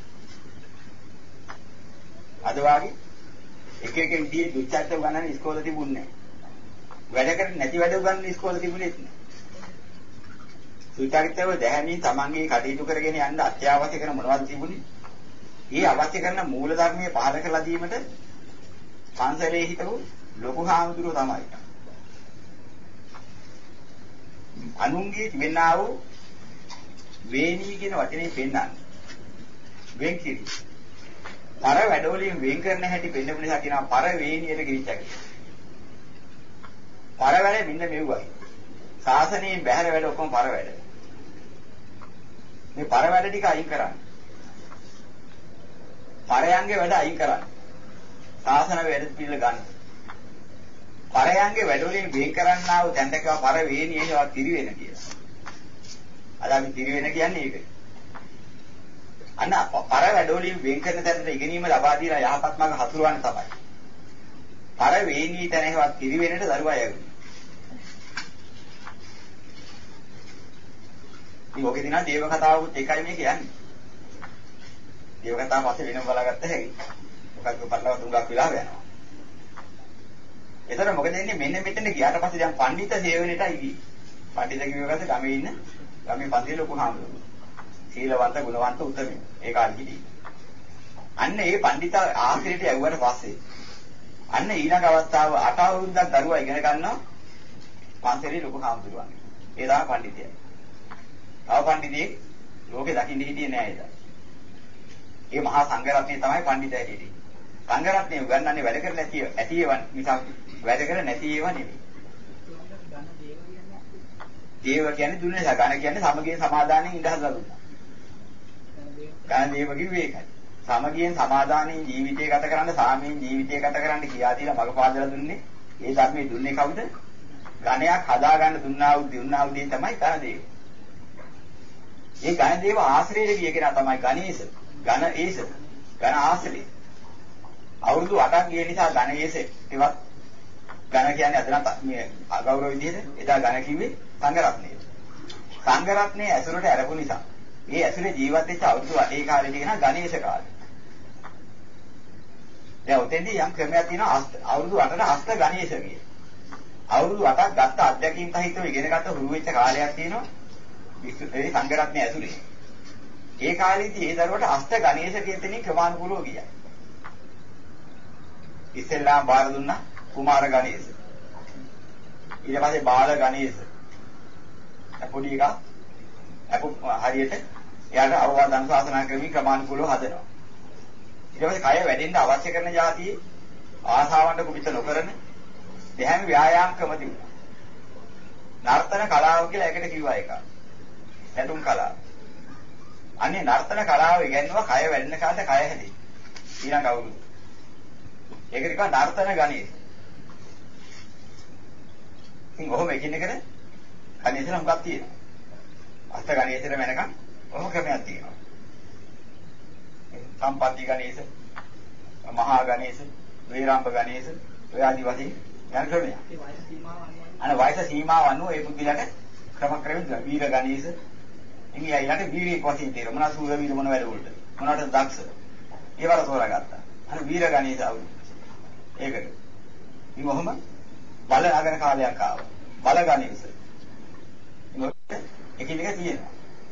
අද වාගේ එක එක විදිහේ දුච්චත්ත උගන්නන ඉස්කෝලේ තිබුණේ නැහැ. වැඩ කරන්නේ නැති වැඩ උගන්නන ඉස්කෝලේ තිබුණෙත් නැහැ. සුචරිතව දැහැමින් තමන්ගේ කටයුතු කරගෙන යන්න අත්‍යවශ්‍ය කරන මොනවද තිබුණේ? ඒ අවශ්‍ය කරන මූල ධර්මයේ පහල කරලා දීමට පන්සලේ හිටපු ලොකු හාමුදුරුවෝ තමයි. අනුන්ගේ තිබෙනා වූ වේණී කියන වචනේ පෙන්නන්නේ. වෙන් කිරි. පර වැඩවලින් වෙන් කරන හැටි පෙන්නපු නිසා කියනවා පර වේණියට ගිහිච්චා කියලා. පර වැඩ මෙන්න මෙව්වයි. සාසනයෙන් බැහැර වැඩ ඔක්කොම පර වැඩ. මේ පර වැඩ ටික අයින් කරන්න. පරයන්ගේ වැඩ අයින් කරන්න. සාසන වැඩ පිළිල ගන්න. පරයන්ගේ වැඩවලින් වෙන් කරන්නා වූ තැන් දෙකව පර වේණියේවා තිරිවෙන කියලා. අද අපි තිරිවෙන කියන්නේ ඒක. අන්න පර වැඩවලින් වෙන් කරන තැනට ඉගෙනීම ලබා දීලා යහපත් මාර්ග හසුරවන්න තමයි. පර වේණිය තැනේවත් තිරිවෙනට දරුවා යවුනේ. ඉතින් ඔකේ දිනා දේව කතාවකුත් එකයි මේ කියන්නේ. දේව කතාව පස්සේ වෙනම බලාගත්ත හැකි. මොකක්ද පටලවා තුනක් වෙලා යනවා. එතන මොකද වෙන්නේ මෙන්න මෙතන ගියාට පස්සේ දැන් පඬිත සේවනයේටයි ගියේ. පඬිත කියවගත්ත ගමේ ඉන්න ගමේ පන්තියේ ලොකු හාමුදුරුවෝ. සීලවන්ත ගුණවන්ත උත්තමයි. ඒ කාලේ හිටියේ. අන්න ඒ පඬිත ආශ්‍රයයට යවුවට පස්සේ අන්න ඊළඟ අවස්ථාව අට අවුරුද්දක් දරුවා ඉගෙන ගන්නවා පන්තියේ ලොකු හාමුදුරුවන්. ඒ තමයි පඬිතය. තව පඬිතෙක් ලෝකේ දකින්න හිටියේ නෑ ඒක. ඒ මහා සංඝරත්නය තමයි පඬිතය හිටියේ. සංඝරත්නය උගන්වන්නේ වැඩ කරලා නැති ඇති ඒවා නිසා වැඩ කර නැති ඒවා නෙවෙයි. දේව කියන්නේ දුන්නේ නැහැ. ගණ කියන්නේ සමගියෙන් සමාදානෙන් ඉඳ හදලා දුන්නා. ගණ දේව කිව්වේ ඒකයි. සමගියෙන් සමාදානෙන් ජීවිතය ගත කරන්න, සාමයෙන් ජීවිතය ගත කරන්න කියා දීලා මඟ පාදලා දුන්නේ. ඒ ධර්මයේ දුන්නේ කවුද? ගණයක් හදා ගන්න දුන්නා වූ දුන්නා වූ දේ තමයි ගණ දේව. ඒ ගණ දේව ආශ්‍රයයට ගිය කෙනා තමයි ගණේශ. ගණ ඒස. ගණ ආශ්‍රය. අවුරුදු අටක් ගිය නිසා ගණේශ ඒවත් ඝන කියන්නේ අද මේ අගෞරව විදිහට එදා ඝන කිව්වේ සංඝරත්නය. සංඝරත්නයේ ඇසුරට ඇරපු නිසා මේ ඇසුරේ ජීවත් වෙච්ච අවුරුදු අටේ කාලෙට කියන ගණේශ කාලය. දැන් උතෙන්දී යම් ක්‍රමයක් තියෙනවා අවුරුදු අටට හස්ත ගණේශ කිය. අවුරුදු අටක් ගත්ත අධ්‍යක්ීම් සහිතව ඉගෙන ගත්ත හුරු වෙච්ච කාලයක් තියෙනවා. විශ්වයේ සංඝරත්නයේ ඇසුරේ. ඒ කාලෙදී ඒ දරුවට හස්ත ගණේශ කියන තැනින් ක්‍රමානුකූලව ගියා. ඉස්සෙල්ලාම බාර දුන්නා කුමාර ගණේශ. ඊට පස්සේ බාල ගණේශ. පොඩි එකා අපු හරියට එයාට අවවාද අනුශාසනා ක්‍රමී ක්‍රමානුකූලව හදනවා. ඊට පස්සේ කය වැඩෙන්න අවශ්‍ය කරන જાතියේ ආසාවන්ට කුපිත නොකරන දෙහැම ව්‍යායාම ක්‍රම තිබුණා. නර්තන කලාව කියලා එකට කිව්වා එක. නැටුම් කලාව. අනේ නර්තන කලාව ඉගෙනුවා කය වැඩෙන කාලේ කය හැදෙයි. ඊළඟ අවුරුදු. ඒකට කිව්වා නර්තන ගණේශ. ඉතින් ඔහොම එකිනෙකට ගණේශන හුඟක් තියෙනවා. අෂ්ට ගණේශෙට වෙනකන් ඔහොම ක්‍රමයක් තියෙනවා. සම්පatti ගණේශ, මහා ගණේශ, වේරාම්භ ගණේශ, ඔය ආදි වශයෙන් යන ක්‍රමයක්. ඒ වයස සීමාව අනුව අනේ වයස සීමාව අනුව ඒ පුද්ගලයාට ක්‍රම ක්‍රමෙන් වීර ගණේශ, ඉතින් ඊළඟට වීරයෙක් වශයෙන් තියෙනවා. මොනවා සූර වීර මොන වැඩ වලට. මොනවට දක්ෂ. ඒවල තෝරාගත්තා. අනේ වීර ගණේශ අවුල්. ඒකට. ඉතින් ඔහොම බල නගන කාලයක් ආවා. බල ගණේශ. එකිනෙක තියෙනවා.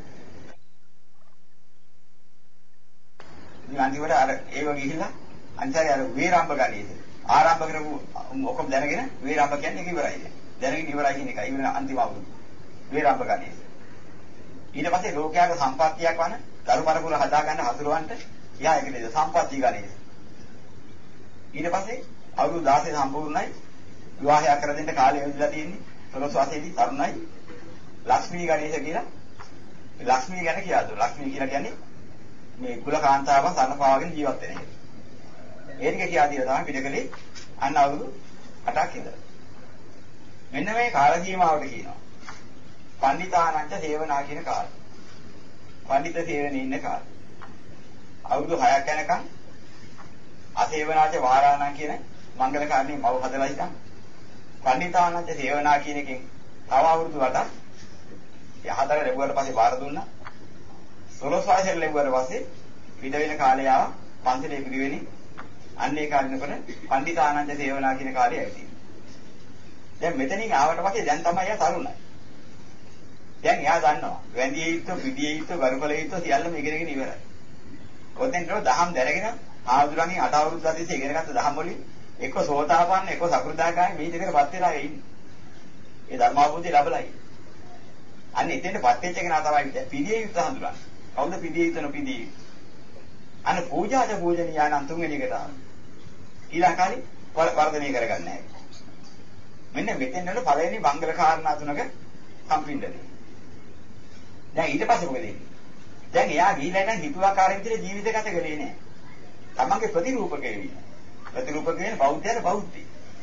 ඉතින් අන්තිමට අර ඒව ගිහිල්ලා අන්තරේ අර වේරාම්භ ගණේශ. ආරම්භ කරපු ඔක්කොම දැනගෙන වේරාම්භ කියන්නේ ඒක ඉවරයි. දැනගෙන ඉවරයි කියන එකයි. ඉවර අන්තිම අවුරුදු. වේරාම්භ ගණේශ. ඊට පස්සේ ලෝකයාගේ සම්පත්තියක් වන දරු පරපුර හදා ගන්න හසුරවන්න යා ඒකද සම්පත්ති ගණේශ. ඊට පස්සේ අවුරුදු දාසය සම්පූර්ණයි. විවාහයක් කර දෙන්න කාලය යොදලා තියෙන්නේ. සොළොස් වසරේදී තරුණයි. ලක්ෂ්මී ගණේශ කියලා ලක්ෂ්මී ගැන කියලා දුන්නා. ලක්ෂ්මී කියලා කියන්නේ මේ කුල කාන්තාවන් සරණපාවගෙන ජීවත් වෙන එක. ඒ ටික කියලා දීලා තමයි පිටකලේ අන්න අවුරුදු අටක් ඉඳලා. මෙන්න මේ කාල සීමාවට කියනවා. පණ්ඩිතානංච සේවනා කියන කාලය. පණ්ඩිත සේවනේ ඉන්න කාලය. අවුරුදු හයක් යනකම් අසේවනාච වාරාණං කියන මංගල කාරණේ මව හදලා ඉතින් පණ්ඩිතානංච සේවනා කියන එකෙන් තව අවුරුදු අටක් යහතර ලැබුවට පස්සේ බාර දුන්නා. සොළොස් වසර ලැබුවට පස්සේ පිට වෙන කාලය ආවා පන්සලේ පිරිවෙනි. අන්න ඒ කාලිනකොට පණ්ඩිතානන්ද සේවනා කියන කාලය ඇවිත්. දැන් මෙතනින් ආවට පස්සේ දැන් තමයි එයා තරුණයි. දැන් එයා දන්නවා වැඳිය යුතු, පිටිය යුතු, ගරුකල යුතු සියල්ලම ඉගෙනගෙන ඉවරයි. ඔතෙන් නෝ දහම් දැනගෙන ආදුරන්ගේ අට අවුරුද්ද තිස්සේ ඉගෙනගත්ත දහම් වලින් එක්ක සෝතාපන්න, එක්ක සකෘදාගාමී මේ දෙකකටපත් වෙලා ඉන්නේ. ඒ ධර්මාභූතිය ලැබලා ඉන්නේ. අන්න එතෙන්ටපත් වෙච්ච කෙනා තමයි පිළිය යුතු හඳුනන්නේ. කවුද පිළිය යුතු නොපිළිය යුතු? අන්න පූජාද පූජනීයානම් තුන්වෙනි එකට ආවා. ඊළඟ කාලේ වර්ධනය කරගන්න නැහැ. මෙන්න මෙතෙන් වල පළවෙනි මංගල කාරණා තුනක සම්පින්දනේ. දැන් ඊට පස්සේ මොකද වෙන්නේ? දැන් එයා ගිහිලා ඉතින් හිතුවාකාරයෙන් විදිහට ජීවිත ගත කළේ නැහැ. තමන්ගේ ප්‍රතිරූපකය වෙන්නේ. ප්‍රතිරූපක කියන්නේ බෞද්ධයන බෞද්ධයි.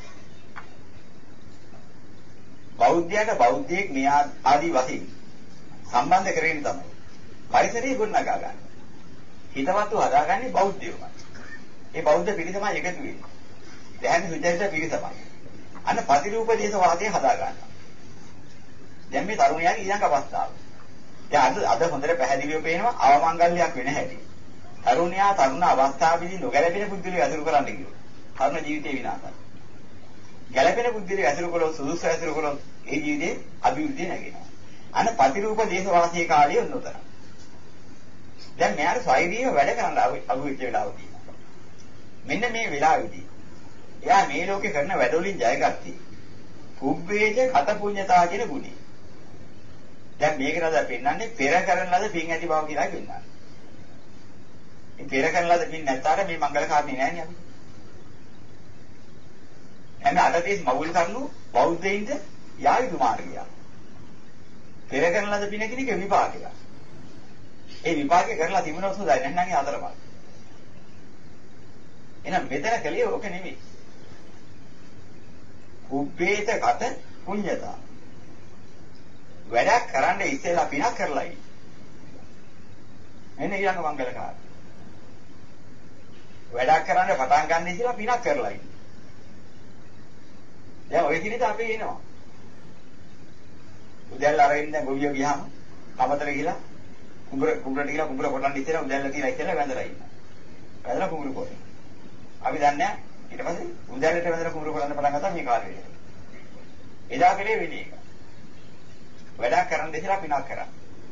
බෞද්ධයන බෞද්ධයෙක් මේ ආදී වශයෙන් සම්බන්ධ කරගෙන තමයි පරිසරය ගොඩනගා ගන්න. හිතවත්ව හදාගන්නේ බෞද්ධයෝමයි. ඒ බෞද්ධ පිරිසමයි එකතු වෙන්නේ. දැන් සුජාත පිරිසමයි. අන්න ප්‍රතිරූප දේශ වාදය හදා ගන්නවා. දැන් මේ තරුණයාගේ ඊළඟ අවස්ථාව. දැන් අද අද හොඳට පැහැදිලිව පේනවා අවමංගල්‍යයක් වෙන හැටි. තරුණයා තරුණ අවස්ථාවේදී නොගැලපෙන බුද්ධිලි ඇසුරු කරන්න කිව්වා. තරුණ ජීවිතේ විනාශයි. ගැලපෙන බුද්ධිලි ඇසුරු කළොත් සුදුසු ඇසුරු කළොත් ඒ ජීවිතේ අභිවෘද්ධිය නැගෙනවා. අන්න ප්‍රතිරූප දේශ වාසයේ කාලය උන්නතර. දැන් මෙයාට ස්වෛරීව වැඩ කරන්න අහුවෙච්ච වෙලාව තියෙනවා. මෙන්න මේ වෙලාවේදී එයා මේ ලෝකේ කරන වැඩවලින් ජයගත්තී. කුබ්බේජ කත පුඤ්ඤතා කියන ගුණය. දැන් මේක නේද පෙන්වන්නේ පෙර කරන ලද පින් ඇති බව කියලා පෙන්වන්නේ. මේ පෙර කරන ලද පින් නැත්නම් මේ මංගල කාරණේ නෑනේ අපි. එන්න අදදී මවුල් කරනු බෞද්ධයින්ද යායුතු මාර්ගය. පෙර කරන ලද පින කියන එක විපාකයක්. ඒ විපාකේ කරලා තිබුණොත් හොඳයි නැත්නම් ඒ අතරමඟ. එහෙනම් මෙතන කලිය ඕක නෙමෙයි. කුබ්බේත කත පුඤ්ඤතා. වැඩක් කරන්න ඉස්සෙල්ලා පිනක් කරලා ඉන්න. එන්න ඊළඟ මංගල කාර්ය. වැඩක් කරන්න පටන් ගන්න ඉස්සෙල්ලා පිනක් කරලා ඉන්න. දැන් ඔය කිරිත අපේ එනවා. උදැල්ල අරගෙන දැන් ගොවියෝ ගියාම කමතර ගිහලා කුඹර කුඹරට ගිහලා කුඹර කොටන්න ඉස්සෙල්ලා උදැල්ල තියලා ඉස්සෙල්ලා වැඳලා ඉන්නවා. වැඳලා කුඹර කොටන. අපි දන්නේ ඊට පස්සේ උදැල්ලට වැඳලා කුඹර කොටන්න පටන් ගත්තා මේ කාර්යය. එදා කලේ වෙන්නේ ඒක. වැඩක් කරන්න ඉස්සෙල්ලා පිනක් කරා.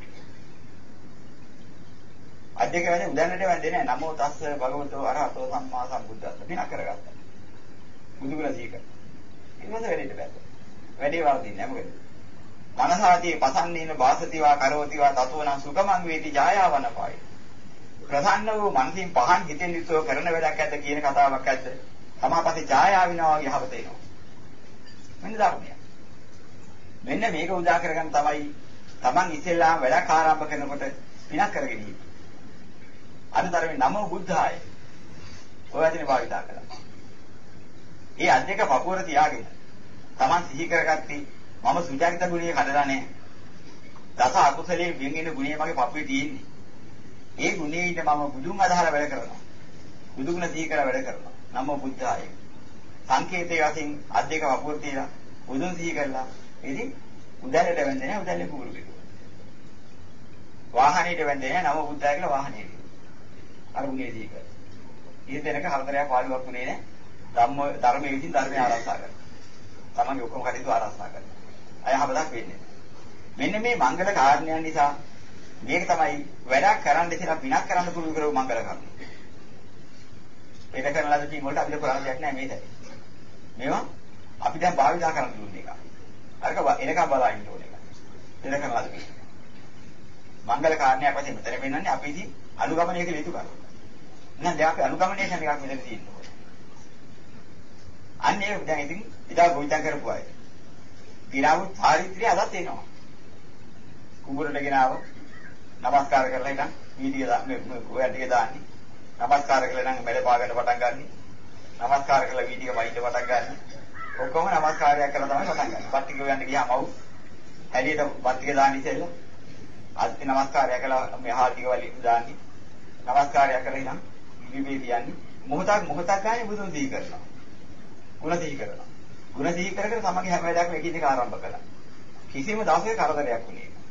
අධ්‍යක්ෂ වැඩේ උදැල්ලට වැඳේ නැහැ. නමෝ තස්ස භගවතෝ අරහතෝ සම්මා සම්බුද්දස්ස පිනක් කරගත්තා. බුදුගුණ සීක. ඊට පස්සේ වැඩේට බැස්සා. වැඩේ වර්ධින්නේ නැහැ මොකද? මනසාදී පසන්නේන වාසතිවා කරෝතිවා තතෝනම් සුගමං වේති ඡායාවන පායි. ප්‍රසන්න වූ මනසින් පහන් හිතෙන් යුතුව කරන වැඩක් ඇද්ද කියන කතාවක් ඇද්ද? සමාපatti ඡායාව විනවා වගේ හවත එනවා. මෙන්න ධර්මය. මෙන්න මේක උදා කරගන්න තමයි Taman ඉස්සෙල්ලාම වැඩක් ආරම්භ කරනකොට පිනක් කරගෙන ඉන්නේ. අන්තරේ නමෝ බුද්ධාය. ඔය වචනේ භාවිතා කළා. ඒ අධ්‍යක පපුවර තියාගෙන Taman සිහි කරගත්තී මම සුජාරිත ගුණය කඩලා නැහැ. දස අකුසලයේ වින්ගෙන ගුණය මගේ පපුවේ තියෙන්නේ. ඒ ගුණේ ඊට මම බුදුන් අදහලා වැඩ කරනවා. බුදු ගුණ සිහි කරලා වැඩ කරනවා. නමෝ බුද්ධාය. සංකේතයේ වශයෙන් අධ්‍යක වපුර තියලා බුදුන් සිහි කරලා ඉතින් උදැල්ලට වැඳෙන්නේ නැහැ උදැල්ලේ කුඹුරු කෙරුවා. වාහනේට වැඳෙන්නේ නැහැ නමෝ බුද්ධාය කියලා වාහනේ කෙරුවා. අර ගුණේ සිහි කරලා. ඊට දෙනක හතරයක් පාළුවක් උනේ නැහැ. ධම්ම ධර්මයේ විසින් ධර්මය ආරක්ෂා කරනවා. තමන්ගේ ඔක්කොම කටයුතු ආරක්ෂා කරනවා. අය හබදක් වෙන්නේ. මෙන්න මේ මංගල කාරණයන් නිසා මේක තමයි වැඩක් කරන්න ඉස්සෙල්ලා පිනක් කරන්න පුළුවන් කරව මංගල කර්ම. ඒක කරන ලද පින් වලට අපිට කරන්න දෙයක් නැහැ මේක. මේවා අපි දැන් භාවිතා කරන්න දුන්නේ එක. අරක එනකම් බලා ඉන්න ඕනේ එක. එන කරන ලද පින්. මංගල කාරණයක් වශයෙන් මෙතන පෙන්නන්නේ අපි ඉතින් අනුගමනය කියලා යුතු කරනවා. එහෙනම් දැන් අපි අනුගමනය කියන එකක් මෙතන තියෙනවා. අන්නේ දැන් ඉතින් ඉදා ගොවිතැන් කරපු අය. ගිරාවු චාරිත්‍රය අදත් එනවා. කුඹරට ගෙනාව නමස්කාර කරලා ඉතින් වීඩියෝ දා මේ ඔය ටික දාන්නේ. නමස්කාර කරලා නම් මැඩ පාගන්න පටන් ගන්නෙ. නමස්කාර කරලා වීඩියෝ වයින්ද පටන් ගන්නෙ. ඔක්කොම නමස්කාරයක් කරලා තමයි පටන් ගන්නේ. වත් ටික යන්න ගියාම අවු හැලියට වත් ටික දාන්න ඉතින් අත් නමස්කාරය කළා මේ හාල් ටික වලින් දාන්නේ. නමස්කාරය කරලා ඉතින් ඉලිමේ කියන්නේ මොහොතක් මොහොතක් ගානේ බුදුන් දී කරනවා. ගුණ දී කරනවා. ගුණ දී කර කර තමන්ගේ හැම වෙලාවකම එකින් එක ආරම්භ කළා. කිසිම දවසක කරදරයක් වුණේ නැහැ.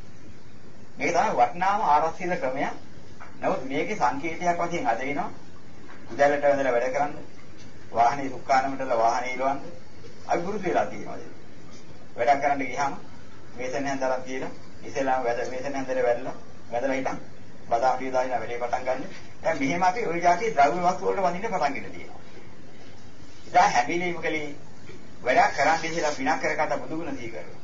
මේක තමයි වටිනාම ආරක්ෂිත ක්‍රමය. නමුත් මේකේ සංකේතයක් වශයෙන් අද වෙනවා. උදැල්ලට වැඳලා වැඩ කරන්න. වාහනේ සුක්කානමටලා වාහනේ ඉලවන්න. අපි පුරුදු වෙලා තියෙනවා. වැඩක් කරන්න ගියාම මේසෙන් හැන්දරක් තියලා ඉස්සෙල්ලාම වැඩ මේසෙන් හැන්දරේ වැඩලා වැඩලා හිටන් බදාම් ටික දාගෙන වැඩේ පටන් ගන්න. දැන් මෙහෙම අපි ওই જાතියේ ද්‍රව්‍ය වස්තු වලට වඳින්න පටන් ගෙන තියෙනවා. ඉතින් හැමිලීම කලේ වැඩක් කරන්න ඉස්සෙල්ලා පිනක් කරකට බුදුගුණ දී කරනවා.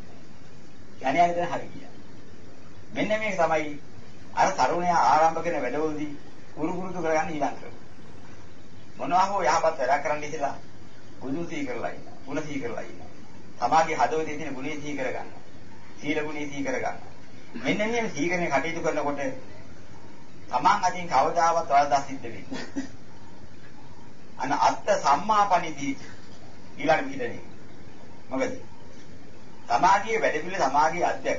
යන්නේ යන්නේ දැන් හරි ගියා. මෙන්න මේක තමයි අර තරුණයා ආරම්භ කරන වැඩවලදී උරු පුරුදු කරගන්න ඊළඟ ක්‍රම. මොනවා හෝ යහපත් වැඩක් කරන්න ඉස්සෙල්ලා බුදුන් දී කරලා ඉන්න. ගුණ දී කරලා ඉන්න. සමාධිය හදවතේ තියෙන ගුණේ දී කරගන්න. සීල ගුණේ දී කරගන්න. මෙන්න මේ සීකරණය කටයුතු කරනකොට තමන් අදින් කවදාවත් වරදක් සිද්ධ වෙන්නේ. අන අත්ත සම්මාපණිදී ඊළඟ පිටනේ. මොකද? සමාධියේ වැඩ පිළිවෙල සමාධියේ අධ්‍යක්ෂ.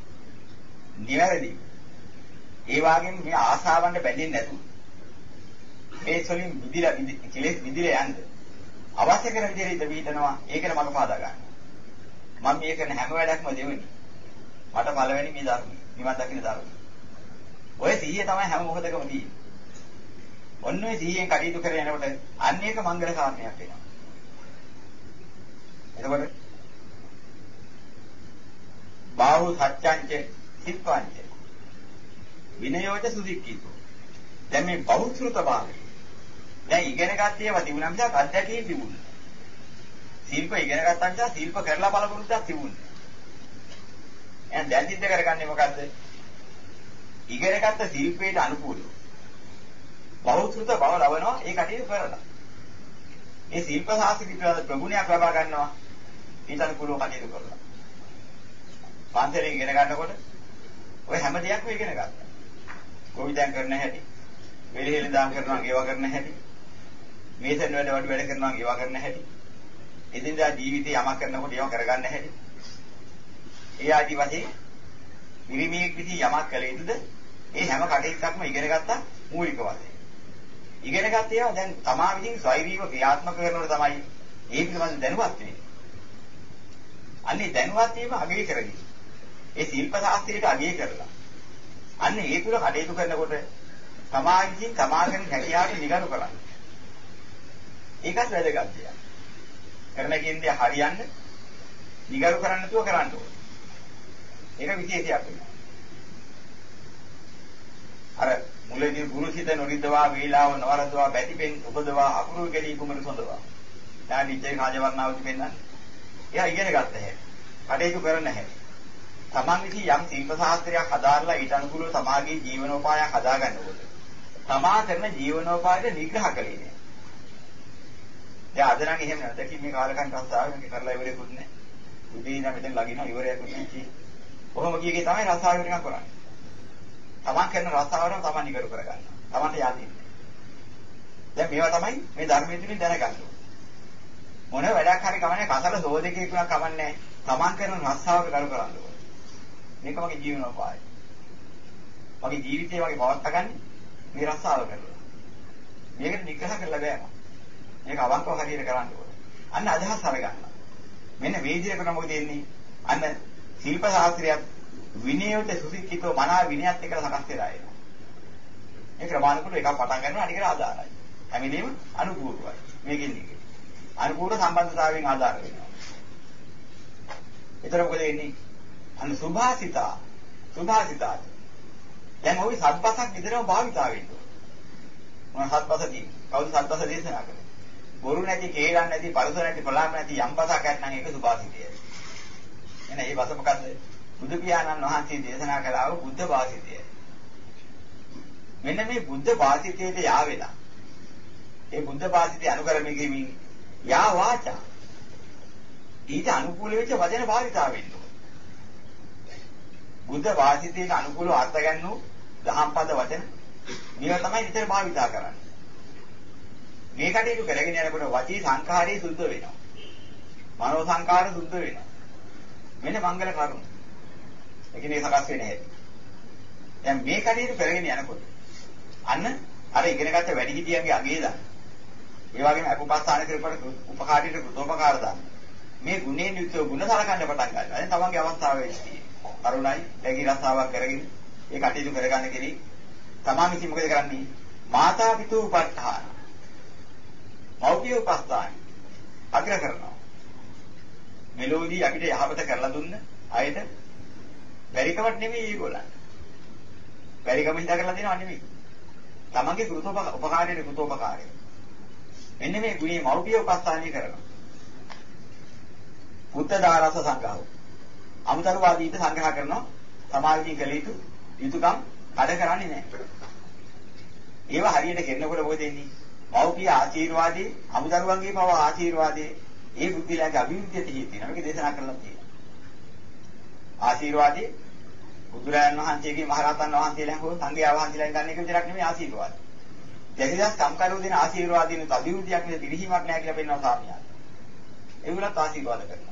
නිවැරදි. ඒ වගේම මේ ආසාවන්ට බැඳෙන්නේ නැතුව. මේ සොලින් විදිලා කෙලෙස් විදිලා යන්න. අවශ්‍ය කරන විදිහට ඉඳ පිටනවා. ඒකට මම පාදා ගන්න. මම මේ කරන හැම වැඩක්ම දෙවෙනි. මට පළවෙනි මේ ධර්මයි. නිවන් දකින්න ධර්මයි. ඔය සිහිය තමයි හැම මොහොතකම තියෙන්නේ. ඔන්න ඔය සිහියෙන් කටයුතු කරගෙන යනකොට අන්න ඒක මංගල කාරණයක් වෙනවා. එතකොට බාහු සත්‍යංච සිප්පංච විනයෝච සුදික්කීතු. දැන් මේ බෞද්ධෘත භාවය. දැන් ඉගෙන ගන්න ඒවා තිබුණා මිසක් අත්දැකීම් තිබුණා. ශිල්ප ඉගෙන ගත්තා මිසක් ශිල්ප කරලා බලපුරුද්දක් තිබුණා. එහෙනම් දැන් සිද්ධ කරගන්නේ මොකද්ද? ඉගෙනගත්ත ශිල්පයට අනුකූලව බෞද්ධෘත බව ලබනවා ඒ කටයුතු කරලා. මේ ශිල්ප ශාස්ත්‍රීය ප්‍රගුණයක් ලබා ගන්නවා ඊට අනුකූලව කටයුතු කරලා. පන්සලේ ඉගෙන ගන්නකොට ඔය හැම දෙයක්ම ඉගෙන ගත්තා. කොවිදයන් කරන හැටි, වෙලෙහෙල දාම් කරනවා ඒවා කරන හැටි, මේසෙන් වැඩ වඩ වැඩ කරනවා ඒවා කරන හැටි, එදිනදා ජීවිතේ යමක් කරනකොට ඒවා කරගන්න හැටි. ඒ ආදි වශයෙන් විරිමියෙක් විසින් යමක් කළ යුතුද? ඒ හැම කටයුත්තක්ම ඉගෙන ගත්තා මූලික වශයෙන්. ඉගෙන ගත්ත ඒවා දැන් තමා විසින් ස්වෛරීව ක්‍රියාත්මක කරනකොට තමයි ඒ පිළිබඳ දැනුවත් වෙන්නේ. අන්නේ දැනුවත් වීම අගය කරගන්න. ඒ ශිල්ප ශාස්ත්‍රයට අගය කරලා. අන්නේ ඒ තුල කටයුතු කරනකොට සමාජයෙන් සමාජයෙන් හැකියාවට නිගරු කරන්න. ඒකත් වැදගත් දෙයක්. කරන කෙන්දේ හරියන්න නිගරු කරන්න නැතුව කරන්න ඕනේ. ඒක විශේෂයක් වෙනවා. අර මුලදී ගුරුසිත නොරිද්දවා වේලාව නවරදවා බැතිපෙන් උපදවා අකුරු කෙලී කුමරු සොඳවා. දැන් ඉච්ඡේ කාජවර්ණාවදි පෙන්නන්නේ. එයා ඉගෙන ගත්ත හැටි. කටයුතු කරන හැටි. තමන් විසින් යම් ශිල්ප ශාස්ත්‍රයක් හදාarලා ඊට අනුකූලව සමාජයේ ජීවනෝපායක් හදාගන්නකොට තමා කරන ජීවනෝපායට නිග්‍රහ කළේ නෑ. දැන් අද නම් එහෙම නැද්ද කි මේ කාලකන් රස්සාවෙන් කරලා ඉවරෙකුත් නෑ. උදේ ඉඳන් මෙතන ලගිනවා ඉවරයක්වත් නැති. කොහොම කීකේ තමයි රස්සාව ඉවරණක් කරන්නේ. තමන් කරන රස්සාවරම තමන් නිකරු කරගන්නවා. තමන්ට yaadින්නේ. දැන් මේවා තමයි මේ ධර්මයේ තුලින් දැනගන්න ඕනේ. මොන වැඩක් හරි කමන්නේ කසල සෝදකේ කියලා කමන්නේ. තමන් කරන රස්සාවක කරු කරන්න ඕනේ. මේක මගේ ජීවනෝපායයි. මගේ ජීවිතේ වගේ පවත්වා ගන්න මේ රස්සාව කරලා. මේකට නිග්‍රහ කරලා බෑම. මේක අවංකව හරියට කරන්න ඕනේ. අන්න අදහස් අරගන්න. මෙන්න මේ විදිහට කරන මොකද වෙන්නේ? අන්න ශිල්ප ශාස්ත්‍රයත් විනයට සුසික්කිතව මනා විනයත් එක්ක සකස් වෙලා එනවා. මේ ක්‍රමානුකූලව එකක් පටන් ගන්නවා අනිකට ආදාරයි. හැමදේම අනුකූලයි. මේකෙන් නික. අනුකූල සම්බන්ධතාවයෙන් ආදාර වෙනවා. ඒතර මොකද වෙන්නේ? අන්න සුභාසිතා සුභාසිතාද දැන් ওই සත්පසක් විතරම භාවිතා වෙන්නේ මොන සත්පසදී කවුද සත්පස දේශනා කරන්නේ බොරු නැති කේලම් නැති පරස නැති පලාම නැති යම් පසක් නැත්නම් ඒක සුභාසිතය එන ඒ වස මොකද්ද බුදු පියාණන් වහන්සේ දේශනා කළා වූ බුද්ධ වාසිතය මෙන්න මේ බුද්ධ වාසිතයට යාවෙලා ඒ බුද්ධ වාසිතය අනුකරණය යා වාචා ඊට අනුකූල වෙච්ච වචන භාවිතා වෙන්නේ බුද්ධ වාසිතයට අනුකූලව අර්ථ ගන්නු දහම් පද වචන මේවා තමයි විතර භාවිතා කරන්නේ. මේ කටයුතු කරගෙන යනකොට වචී සංඛාරයේ සුද්ධ වෙනවා. මනෝ සංඛාර සුද්ධ වෙනවා. මෙන්න මංගල කරුණ. ඒකනේ සකස් වෙන්නේ නැහැ. දැන් මේ කටයුතු කරගෙන යනකොට අන්න අර ඉගෙනගත්ත වැඩිහිටියන්ගේ අගේ දාන්න. ඒ වගේම අපුපස්ථාන කරපට උපකාරීට කෘතෝපකාර දාන්න. මේ ගුණයෙන් යුක්තව ගුණ සලකන්න පටන් ගන්නවා. දැන් තමන්ගේ අවස්ථාව වෙන්නේ. කරුණයි දැකි රස්සාවක් කරගෙන ඒ කටයුතු කරගන්න කෙනෙක් තමන් විසින් මොකද කරන්නේ මාතා පිතූ උපස්ථාන මෞපිය උපස්ථාන අග්‍ර කරනවා මෙලෝඩි අපිට යහපත කරලා දුන්න අයට බැරිකමක් නෙමෙයි ඒගොල්ලන් බැරිකම හිතා කරලා දෙනව නෙමෙයි තමන්ගේ කෘතෝප උපකාරයේ කෘතෝපකාරය මෙන්න මේ ගුණේ මෞපිය උපස්ථානීය කරනවා පුත්ත දාරස සංඝාව අමුතරුවාදීට සංග්‍රහ කරනවා සමාජීය කළ යුතු යුතුයකම් කඩ කරන්නේ නැහැ. ඒවා හරියට කරනකොට මොකද වෙන්නේ? මෞපිය ආශිර්වාදේ, අමුතරුවන්ගේ පව ආශිර්වාදේ, ඒ බුද්ධිලාගේ අභිවෘද්ධියට හේතු වෙනවා. මේක දේශනා කරලා තියෙනවා. ආශිර්වාදේ බුදුරජාණන් වහන්සේගේ මහරහතන් වහන්සේලා හෝ සංඝයා වහන්සේලා ගන්න එක විතරක් නෙමෙයි ආශිර්වාද. දෙහිදස් සම්කරෝ දෙන ආශිර්වාදිනුත් අභිවෘද්ධියක් නෙවෙයි පිළිහිමක් නැහැ කියලා පෙන්වනවා සාමියාට. ඒගොල්ලත් ආශිර්වාද කරනවා.